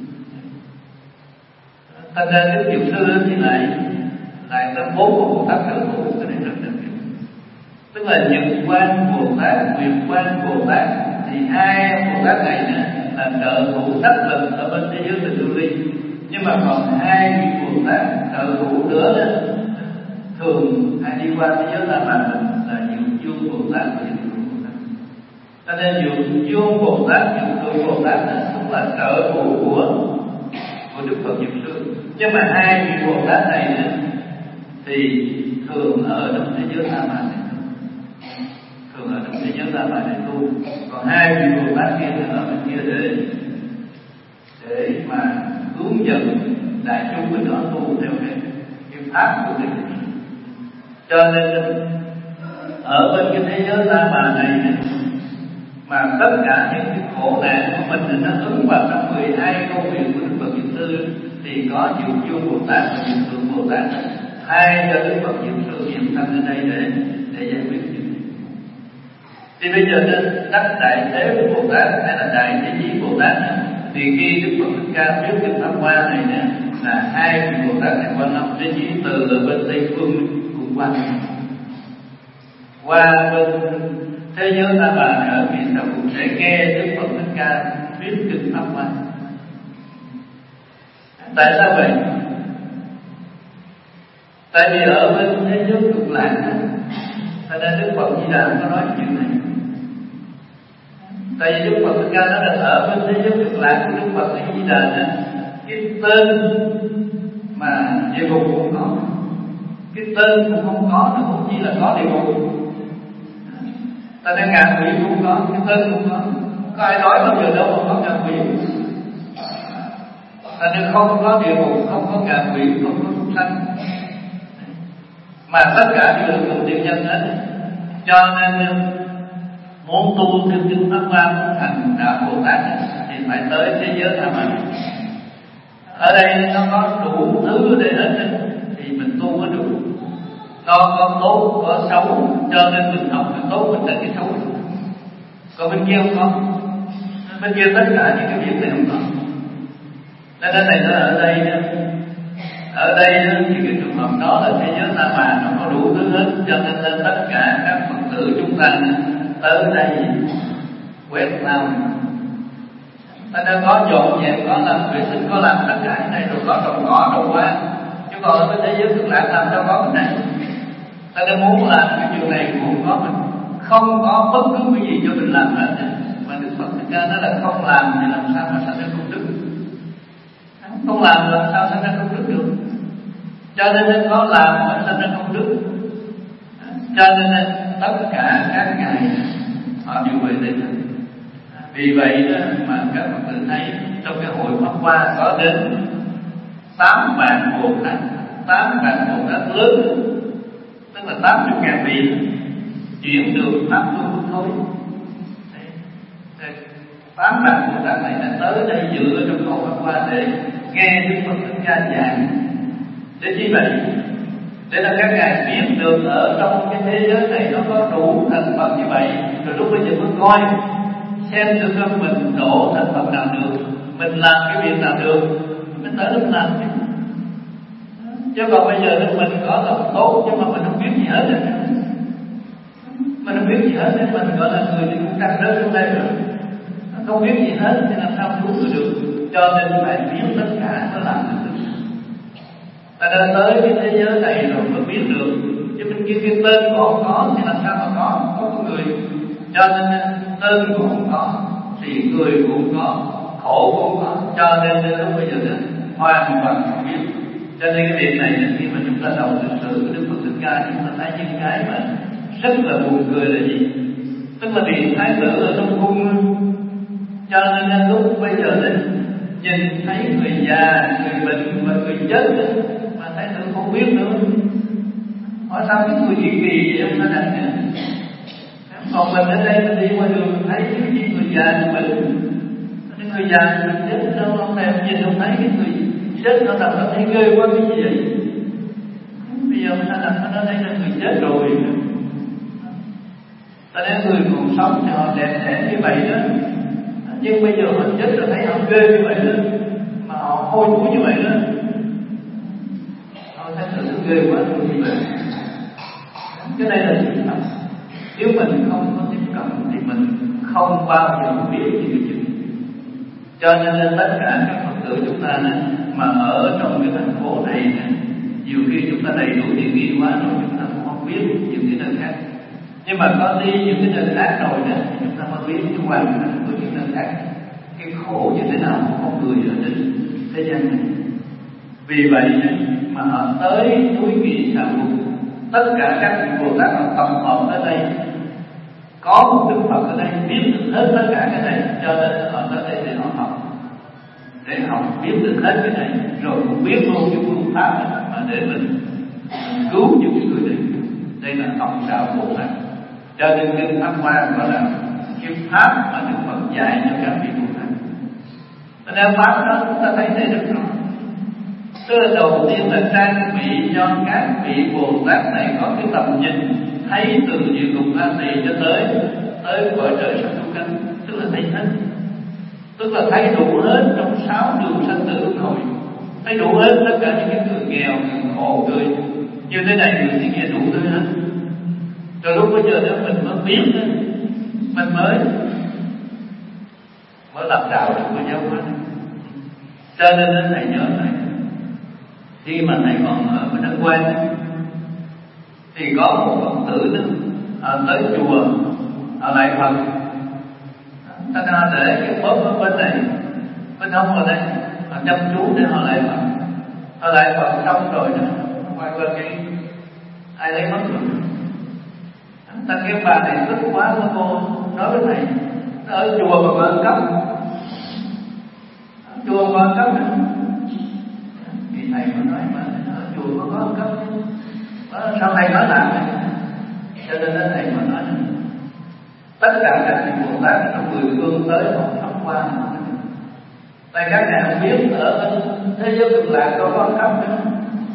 A: Thành ra Đức Diệu Sư thì lại có 4 Bồ Tát trợ thủ, cái này rất đặc biệt. Tức là Nhật Quan Bồ Tát, Nguyệt Quan Bồ Tát, thì hai Bồ Tát này là trợ thủ đắc lực ở bên thế giới tình lưu ly. Nhưng mà còn hai vị Bồ Tát trợ thủ nữa đó, thường hay đi qua thế giới La Bàn là Diệu Vương Bồ Tát và Diệu Thủ Bồ Tát. Cho nên Diệu Vương Bồ Tát, Diệu Thủ Bồ Tát cũng là trợ thủ của Đức Phật Diệu Sư. Nhưng mà hai vị Bồ Tát này thì thường ở trong thế giới La Bàn này, thường ở trong thế giới La Bàn này tu. Còn hai vị Bồ Tát kia ở bên kia để mà hướng dẫn đại chúng người đó tu theo cái pháp của Đức. Cho nên ở bên cái thế giới La Bàn này mà tất cả những cái khổ nạn của mình thì nó ứng vào trong 12 câu chuyện của Đức Phật Diệu Sư, thì có Diệu Vương Bồ Tát và Diệu Thượng Bồ Tát hai cho Đức Phật Diệu Sư hiện thân ở đây để giải quyết chuyện này. Thì bây giờ nên Đắc Đại Thế Bồ Tát hay là Đại Thế Chí Bồ Tát thì khi Đức Phật Thích Ca thuyết kinh Pháp Hoa này là hai vị Bồ Tát này Quan Âm Thế Chí từ ở bên Tây Phương cùng qua bên thế giới La Bàn ở phía sau cũng sẽ nghe Đức Phật Thích Ca thuyết kinh Pháp Hoa. Tại sao vậy? Tại vì ở bên thế giới cực lạc, tại nên Đức Phật Di Đà có nói chuyện này. Tại vì Đức Phật Thích Ca nói là ở bên thế giới cực lạc của Đức Phật Di Đà cái tên mà địa ngục cũng có, cái tên cũng không có, nó không chỉ là có địa ngục. Ta nên ngạ quỷ cũng có, cái tên cũng có ai nói bao giờ đâu mà có ngạ quỷ. Ta nên không có địa ngục, không có ngạ quỷ, không có súc sanh, mà tất cả đều là cùng tiên nhân hết. Cho nên muốn tu theo kinh Pháp Hoa, muốn thành đạo Bồ Tát thì phải tới thế giới La Bàn. Ở đây nó có đủ thứ ở đây hết thì mình tu mới được. Nó có tốt, có xấu, cho nên mình học cái tốt, mình tránh cái xấu. Còn bên kia không có, bên kia tất cả những cái việc này không có. Cho nên này nó ở đây thì cái trường hợp đó là thế giới La Bàn, nó có đủ thứ hết. Cho nên tất cả các Phật tử chúng ta tới đây quét lau, ta đã có dọn dẹp, có làm vệ sinh, có làm tất cả cái này, rồi có trồng cỏ trồng hoa. Chứ còn ở bên thế giới cực lạc làm sao có cái này. Ta đã muốn làm cái chuyện này cũng không có, mình không có bất cứ cái gì cho mình làm hết. Mà Đức Phật Thích Ca nói là không làm thì làm sao mà sanh ra công đức.
B: Không làm làm sao sanh ra công đức được. Cho nên có làm mới sanh ra công đức. Cho nên tất cả các ngài họ đều về đây. Vì vậy đó mà các Phật tử thấy trong cái hội Pháp Hoa có đến 8 vạn Bồ Tát, 8 vạn Bồ Tát lớn, tức là 80.000 vị chuyển đường pháp tu thôi. 8 vạn Bồ Tát này đã tới đây dự ở trong hội Pháp Hoa để nghe Đức Phật Thích Ca giảng. Để chi vậy? Để là các ngài biết được ở trong cái thế giới này nó có đủ thành Phật như vậy, rồi lúc bây giờ mới coi xem được con mình độ thành Phật nào được, mình làm cái việc nào được, mình tới lúc làm chứ. Chứ còn bây giờ mình có lòng tốt nhưng mà mình không biết gì hết rồi. Mình không biết gì hết nên mình gọi là người thì cũng trăng rớt xuống đây rồi. Không biết gì hết thì làm sao cứu người được. Cho nên phải biết tất cả mới làm được. Ta đã tới cái thế giới này rồi mới biết được. Chứ bên kia cái tên còn không có thì làm sao mà có con người. Cho nên tên cũng không có thì người cũng có, khổ cũng có. Cho nên lúc bây giờ đó hoàn toàn không biết. Cho nên cái việc này khi mà chúng ta đầu thực sự của Đức Phật Thích Ca, chúng ta thấy những cái mà rất là buồn cười là gì? Tức là vị thái tử ở trong cung. Cho nên lúc bây giờ đấy nhìn thấy người già, người bệnh và người chết mà thái tử không biết nữa. Hỏi sao cái người gì kỳ vậy ông ta đặt nữa? Còn mình ở đây mình đi qua đường thấy cái gì người già người bệnh, người già người chết đâu ông này nhìn không thấy cái người chết nó nằm nó thấy ghê quá cái gì vậy? Bây giờ ông ta nằm nó thấy là người chết rồi. Ta nói người còn sống thì họ đẹp đẽ như vậy đó. Nhưng bây giờ họ chết rồi thấy họ ghê như vậy đó, mà họ hôi thối như vậy đó. Họ thấy sự ghê quá rồi như vậy. Cái này là sự thật. Nếu mình không có tiếp cận thì mình không bao giờ biết gì cái chuyện. Cho nên tất cả các Phật tử chúng ta này, mà ở trong cái thành phố này này, nhiều khi chúng ta đầy đủ tiện nghi quá rồi chúng ta cũng không biết những cái nơi khác. Nhưng mà có đi những cái nơi khác rồi đó thì chúng ta mới biết cái hoàn cảnh của những nơi khác, cái khổ như thế nào của con người ở trên thế gian này. Vì vậy mà họ tới núi Kỳ Xà Môn, tất cả các vị Bồ Tát họ tập hợp ở đây, có một Đức Phật ở đây biết được hết tất cả cái này, cho nên họ tới đây để họ học, để học biết được hết cái này, rồi cũng biết luôn cái phương pháp mà để mình cứu những người này. Đây là học đạo Bồ Tát. Cho nên kinh Pháp Hoa gọi là cái pháp mà Đức Phật dạy cho các vị Bồ Tát. Cho nên pháp đó chúng ta thấy đây rất rõ. Tức là đầu tiên là trang bị cho các vị Bồ Tát này có cái tầm nhìn thấy từ địa ngục A Tỳ cho tới cõi trời sanh tu cánh, tức là thấy hết, tức là thấy đủ hết trong 6 đường sanh tử luân hồi, thấy đủ hết tất cả những cái người nghèo, người khổ, người như thế này, người thế kia, đủ thứ hết. Rồi lúc bây giờ đó mình mới biết đó, mình mới lập đạo được của giáo hóa. Cho nên thầy nhớ này, khi mà thầy còn ở bên Ấn Quang thì có một Phật tử đó tới chùa lại Phật, ta ra để cái bóp ở bên này, bên hông ở đây, họ chăm chú để họ lại Phật. Họ lại Phật xong rồi đó, ngoài bên cái ai lấy mất rồi. Ta kêu bà này tức quá của cô, nói với thầy, ở chùa mà có ăn cắp, chùa có ăn cắp nữa. Thì thầy mới nói mà ở chùa có ăn cắp, sao thầy nói làm vậy? Cho nên thầy mới nói tất cả các vị Bồ Tát trong 10 phương tới họ thăm qua. Tại các ngài không biết ở thế giới cực lạc có ăn cắp nữa.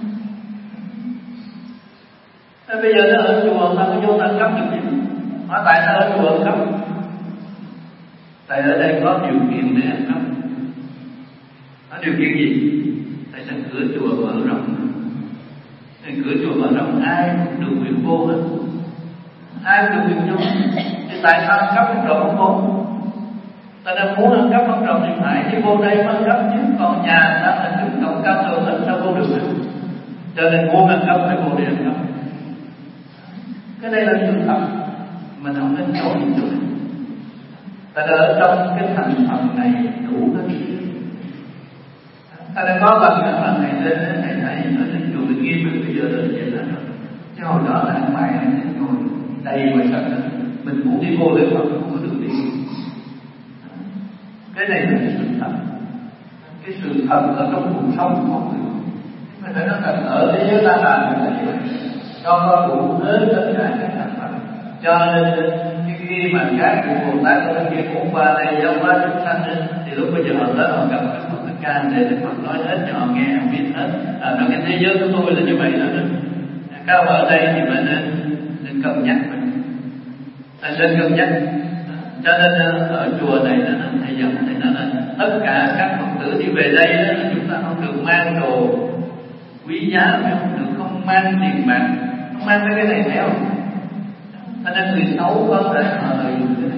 B: Bây giờ nó ở chùa ta có vô ăn cắp được gì? Hỏi tại sao ở chùa ăn cắp? Tại ở đây có điều kiện để ăn cắp. Có điều kiện gì? Tại sao cửa chùa mở rộng? Cửa chùa mở rộng ai cũng được quyền vô hết, ai cũng được quyền vô. Thì tại sao ăn cắp không rộng không vô? Ta đang muốn ăn cắp không rộng thì phải đi vô đây mới ăn cắp chứ. Còn nhà ta là chứng cộng cao tường hết sao vô được? Cho nên muốn ăn cắp phải vô để ăn cắp. Cái đây là sự thật, mình không nên chối được. Tại ở trong cái thành phần này đủ hết. Ta đã có lần là thầy lên thầy ở trên chùa Bình Nghiêm bây giờ là vậy đó. Chứ hồi đó là anh mày ngồi đầy ngoài sân, mình muốn đi vô để Phật không có được đi. Cái này là sự thật. Cái sự thật ở trong cuộc sống của mọi người. Mình phải nói rằng ở thế giới ta làm như vậy, nó có đủ hết tất cả các thành phần. Cho nên khi mà các vị Bồ Tát ở bên kia cũng qua đây giáo hóa chúng sanh thì lúc bây giờ họ tới họ gặp Đức Phật Thích Ca để Đức Phật nói hết cho họ nghe, họ biết hết. Nói cái thế giới của tôi là như vậy đó. Các ông ở đây thì mình nên cân nhắc mình, nên cân nhắc. Cho nên ở chùa này thầy dẫn thầy nói là tất cả các Phật tử đi về đây đó, chúng ta không được mang đồ quý giá, không mang tiền bạc, không mang cái này theo. Cho nên người xấu có thể họ lợi dụng cái này.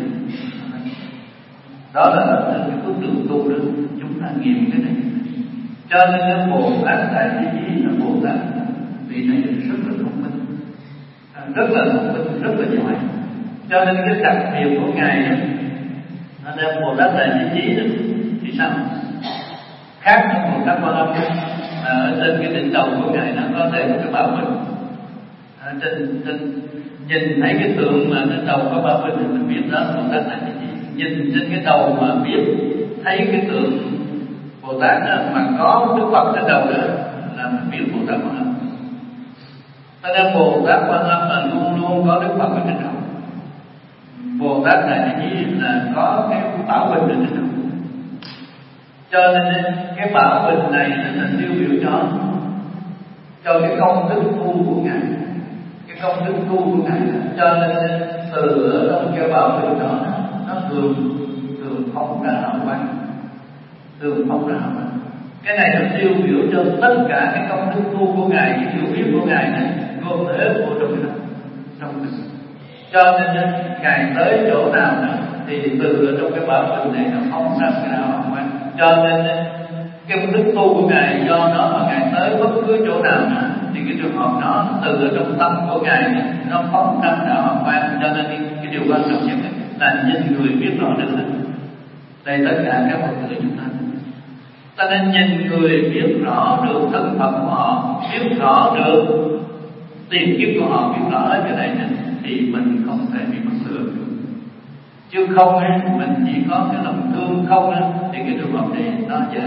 B: Đó là cái phước đường tu đó, chúng ta nghiệm cái này. Cho nên cái Bồ Tát Đại Thế Chí là Bồ Tát vị này rất là thông minh, rất là thông minh, rất là giỏi. Cho nên cái đặc biệt của ngài nên Bồ Tát Đại Thế Chí thì sao? Khác với Bồ Tát Quan Âm ở trên cái đỉnh đầu của ngài nó có thể có cái bảo bình. Trên nhìn thấy cái tượng mà trên đầu có bảo bình thì mình biết đó là Bồ Tát Đại Thế Chí. Nhìn trên cái đầu mà biết thấy cái tượng Bồ Tát mà có Đức Phật trên đầu đó là mình biết Bồ Tát Quan Âm. Cho nên Bồ Tát Quan Âm là luôn luôn có Đức Phật ở trên đầu. Bồ Tát Đại Thế Chí là có cái bảo bình ở trên đầu. Cho nên cái bảo bình này là tiêu biểu cho cái công đức tu của ngài, cái công đức tu của ngài. Cho nên từ ở trong cái bảo bình đó nó thường phóng ra hào quang, thường phóng ra hào quang. Cái này nó tiêu biểu cho tất cả cái công đức tu của ngài, cái hiểu biết của ngài này gồm hết của trong mình. Cho nên ngài tới chỗ nào thì từ ở trong cái bảo bình này nó phóng ra cái nào hào quang. Cho nên cái công đức tu của ngài do đó mà ngài tới bất cứ chỗ nào thì cái trường hợp đó từ ở trong tâm của ngài nó phóng ra đạo hào quang. Cho nên cái điều quan trọng nhất là nhìn người biết rõ được đây tất cả các Phật tử chúng ta. Ta nên nhìn người biết rõ được thân phận của họ, biết rõ được tiền kiếp của họ, biết rõ hết cái này thì mình không thể bị mất lừa được. Chứ không mình chỉ có cái lòng thương không thì cái trường hợp này nó giả.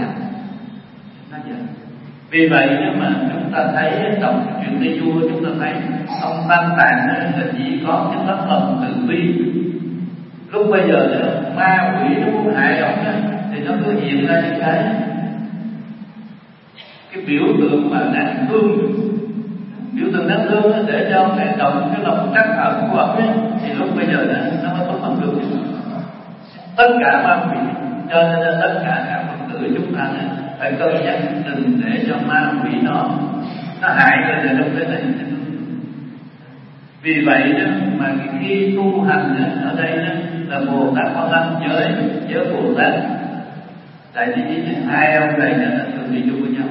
B: Vì vậy nếu mà chúng ta thấy trong chuyện Tây Du, chúng ta thấy ông Tam Tạng là chỉ có cái tấm lòng từ bi. Lúc bây giờ ma quỷ nó muốn hại ông thì nó cứ hiện ra những cái biểu tượng mà đáng thương, biểu tượng đáng thương để cho cái động cái lòng trắc ẩn của ông thì lúc bây giờ nó mới có phần được tất cả ma quỷ. Cho nên tất cả các Phật tử chúng ta phải cân nhắc đừng để cho ma quỷ nó hại người trong cái này. Vì vậy mà khi tu hành ở đây là Bồ Tát Quan Âm với Bồ Tát Đại Thế Chí, hai ông này là thường đi chung với nhau.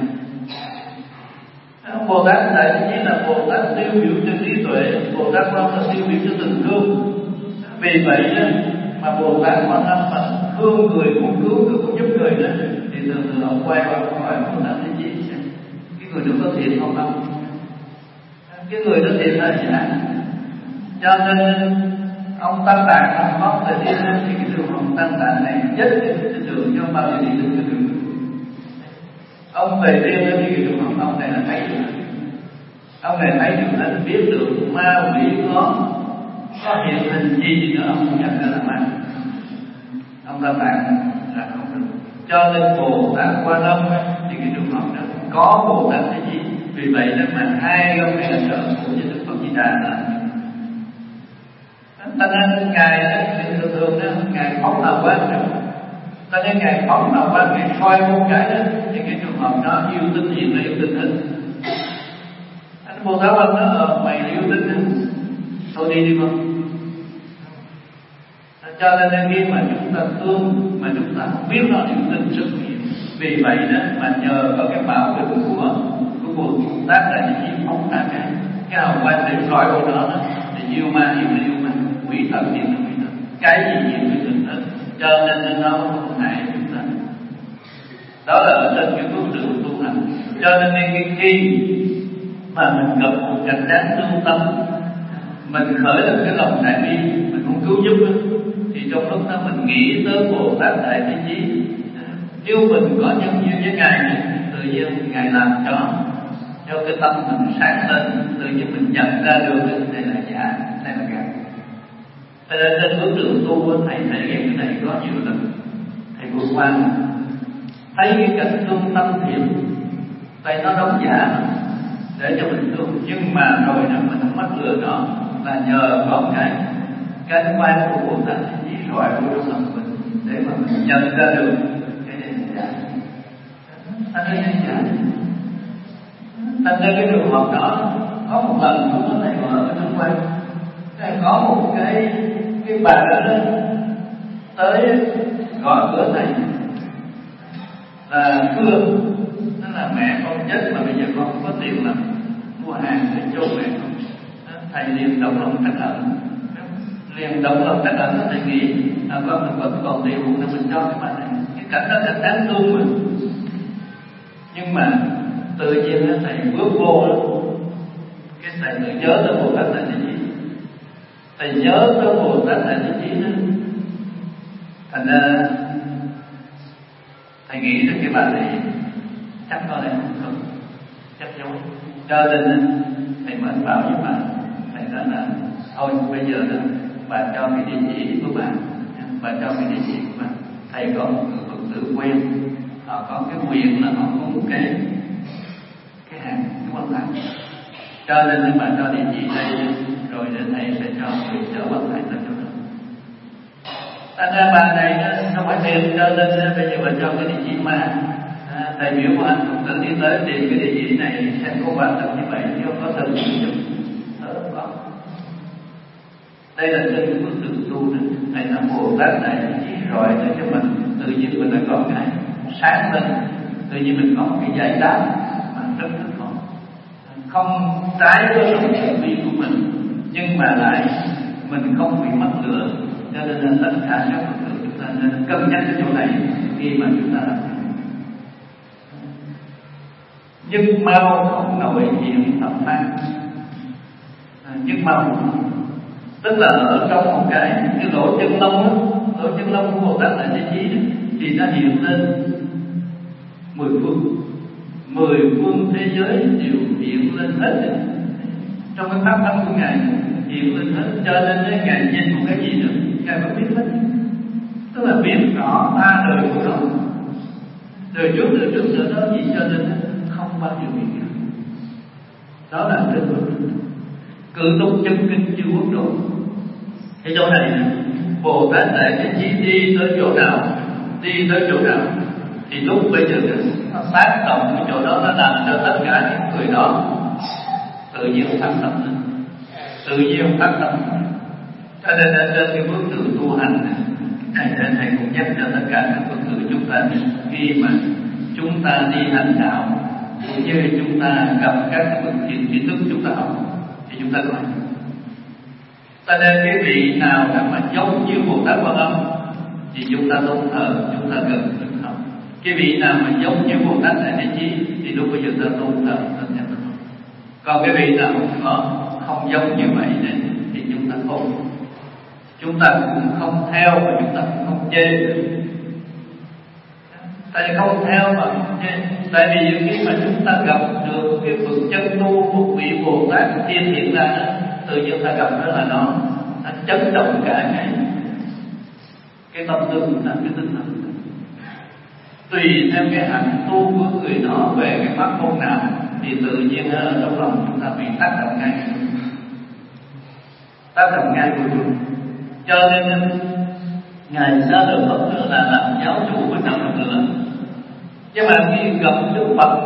B: Bồ Tát Đại Thế Chí là Bồ Tát tiêu biểu cho trí tuệ, Bồ Tát Quan Âm là tiêu biểu cho tình thương. Vì vậy mà Bồ Tát Quan Âm mà thương người, muốn cứu người, muốn giúp người đó thì thường ông quay qua hỏi Bồ Tát Thế Chí cái người đó có thiện không? Cái người đó thiện là giả. Cho nên ông Tam Tạng ông có thể đi lên thì cái đường ông Tam Tạng này chết cái đường cho bao giờ đi lên cái đường. Ông về đi lên thì cái đường ông này là thấy được. Ông này thấy được, anh biết được ma quỷ có hiện hình gì nữa, ông không nhận ra là ma. Ông Tam Tạng là không được. Cho nên Bồ Tát Quan Âm thì cái trường hợp đó có Bồ Tát Thế Chí. Vì vậy nên mà hai ông này là trợ của Đức Phật Di Đà là ta nên ngài thường ngài phóng nào quán rồi, ta nên ngài phóng nào quán, ngài soi một cái đó thì cái trường hợp đó yêu tinh hiện là yêu tinh hết. Anh Bồ Tát Quan nó mày yêu tinh hết, thôi đi không. Cho nên khi mà chúng ta thương mà chúng ta không biết nó yêu tinh rất nhiều. Vì vậy đó mà nhờ có cái bảo vệ của Bồ Tát Đại Thế Chí phóng ra cái hào quang để soi vào đó thì yêu ma hiện là yêu ma, quỷ thần hiện là quỷ thần, cái gì hiện quỷ thần hết. Cho nên nó không hại chúng ta. Đó là ở trên cái bước đường
A: Cho nên khi mà mình gặp một cảnh đáng thương tâm, mình khởi lên cái lòng đại bi, mình muốn cứu giúp đó, thì trong lúc đó mình nghĩ tới Bồ Tát Đại Thế Chí. Nếu mình có nhân duyên với Ngài, tự nhiên Ngài làm cho cái tâm mình sáng lên, tự nhiên mình nhận ra được đây là giả, đây là gạt. Cho nên trên bước đường tu, thầy thể hiện cái này có nhiều lần. Thầy vượt qua thấy cái cảnh thương tâm thiện, tại nó đóng giả để cho mình thương, nhưng mà rồi mình không mắc lừa nó, là nhờ có cái quan của Bồ Tát Chí rọi vô trong lòng mình để mà mình nhận ra được cái này là giả. Thành ra giả. Thành ra cái trường hợp đó có một lần chúng thầy mở cái thông quan, có một cái bà đó tới gọi cửa thầy là Phương, đó là mẹ con chết mà bây giờ con không có tiền làm mua hàng để cho mẹ con. Thầy liền động lòng trắc ẩn, thầy nghĩ con mình vẫn còn tiền nên mình cho cái bà này. Cái cảnh đó cảnh đáng thương mà, nhưng mà tự nhiên thầy bước vô đó, cái thầy tự nhớ tới Bồ Tát Đại Thế Chí. Thầy nhớ tới Bồ Tát Đại Thế Chí đó, thành ra thầy nghĩ đến cái bà này chắc có lẽ không chắc dối. Cho nên thầy mến bảo với bà, thầy nói là thôi bây giờ đó bà cho cái địa chỉ của bà cho cái địa chỉ của bà. Thầy có một người Phật tử quen, họ có cái quyền là họ có một cái hàng cái quan tài, cho nên bà cho địa chỉ đây, rồi đến thầy sẽ cho người chở quan tài tới chỗ đó. Thành ra bà này nó phải tiền, cho nên bây giờ bà cho cái địa chỉ mà thầy biểu của anh Phật tử đi tới tìm cái địa chỉ này xem có quan tâm như vậy, chứ không có thật gì được. Đó. Đây là cái bước đường tu này, này là Bồ Tát Đại Thế Chí rọi để cho mình, tự nhiên mình đã có cái sáng lên, tự nhiên mình có một cái giải đáp mà rất khó, không trái với lòng từ bi của mình, nhưng mà lại mình không bị mắc lừa. Cho nên là tất cả các Phật tử chúng ta nên cân nhắc cái chỗ này khi mà chúng ta làm. Nhưng mau không nổi diện thập pháp. Nhưng mau tức là ở trong một cái lỗ chân lông đó, lỗ chân lông của Bồ Tát Đại Thế Chí đó, thì nó hiện lên 10 phương thế giới đều hiện lên hết trong cái pháp tâm của Ngài, hiện lên hết. Cho nên Ngài nhìn một cái gì nữa Ngài vẫn biết hết, tức là biết rõ ba đời của nó, đời trước nữa đó gì, cho nên không bao giờ bị hiểu. Đó là cái cự túc chân kinh chưa quốc độ. Cái chỗ này Bồ Tát Đại Thế Chí đi tới chỗ nào thì lúc bây giờ nó tác động cái chỗ đó, nó làm cho tất cả những người đó tự nhiên phát tâm lên. Cho nên trên cái bước đường tu hành này, thầy cũng nhắc cho tất cả các Phật tử chúng ta, khi mà chúng ta đi hành đạo cũng như chúng ta gặp các bậc thiện tri thức chúng ta học thì chúng ta nói. Cho nên cái vị nào mà giống như Bồ Tát Quan Âm thì chúng ta tôn thờ, chúng ta gần chúng học. Cái vị nào mà giống như Bồ Tát Đại Thế Chí thì lúc bây giờ ta tôn thờ, ta nhận thức. Còn cái vị nào không giống như vậy này thì chúng ta không, chúng ta cũng không theo và chúng ta cũng không chê. Tại không theo mà không chê. Tại vì khi mà chúng ta gặp được cái bậc chân tu, một vị Bồ Tát thiên hiện ra, tự nhiên ta gặp đó là nó chấn động cả cái tâm tư của ta, cái tinh thần. Tùy theo cái hạnh tu của người đó về cái pháp môn nào thì tự nhiên ở trong lòng chúng ta bị tác động ngay của chúng. Cho nên Ngài ra đời Phật nữa là làm giáo chủ bên trong lực lượng. Nhưng mà khi gặp Đức Phật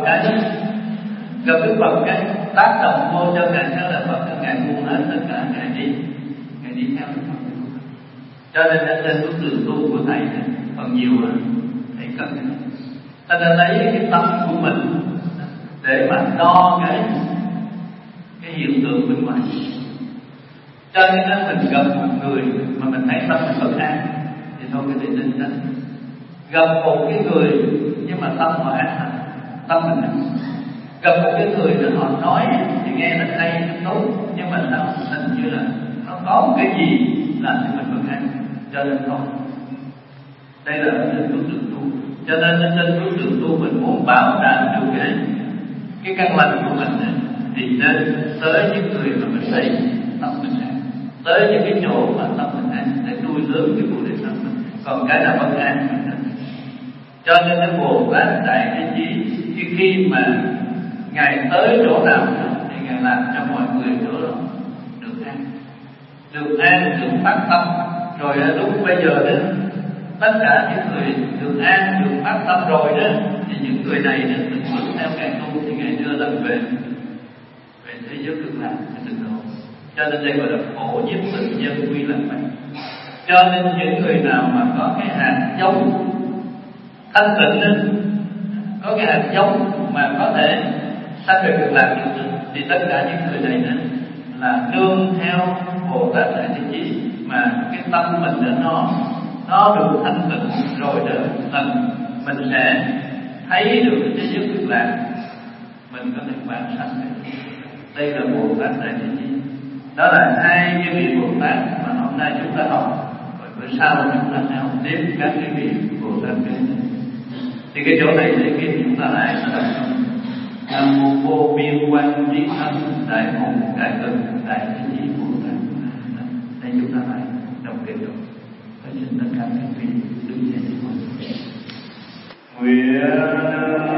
A: cái tác động vô cho Ngài ra đời Phật, Ngài buông hết tất cả, Ngài đi theo Đức Phật. Cho nên trên bước đường tu của thầy còn nhiều thầy cần. Ta đã lấy cái tâm của mình để mà đo cái hiện tượng bên ngoài. Cho nên mình gặp một người mà mình thấy tâm mình bất an thì thôi cái định tránh. Gặp một cái người nhưng mà tâm họ an tâm mình gặp một cái người đó họ nói thì nghe là hay nó tốt, nhưng mà sao hình như là nó có một cái gì làm cho mình bất an, cho nên không. Đây là trên bước đường tu. Cho nên trên bước đường tu mình muốn bảo đảm được cái căn lành của mình thì nên tới những người mà mình thấy tâm mình an, tới những cái chỗ mà tâm mình an để nuôi lớn cái cuộc đời sống mình. Còn cái nào bất an mình không. Cho nên cái Bồ Tát Đại Thế Chí khi mà Ngài tới chỗ nào thì Ngài làm cho mọi người chỗ đó được an, được phát tâm. Rồi lúc bây giờ đó tất cả những người được an, được phát tâm rồi đó, thì những người này đó từng bước theo Ngài tu thì Ngài đưa lần về thế giới cực lạc để được độ. Cho nên đây gọi là khổ nhiếp tự nhân quy lạc bạch. Cho nên những người nào mà có cái hạt giống thanh tịnh đó, có cái hạt giống mà có thể sanh về cực lạc được, thì tất cả những người này đó là nương theo Bồ Tát Đại Thế Chí mà cái tâm mình đó nó được thanh tịnh rồi đó, lần mình sẽ thấy được thế giới cực lạc, mình có thể vãng sanh. Đây là Bồ Tát Đại Thế Chí. Đó là hai cái vị Bồ Tát mà hôm nay chúng ta học, rồi bữa sau chúng ta sẽ học tiếp các cái vị Bồ Tát khác. Thì cái chỗ này để khi chúng ta lại là Nam mô Vô Biên Quan Trí Thân Đại Hùng Đại Từ Đại Thế Chí Bồ Tát. Đây chúng ta lại đọc kết thúc. Và xin tất cả các vị đứng dậy. Nguyện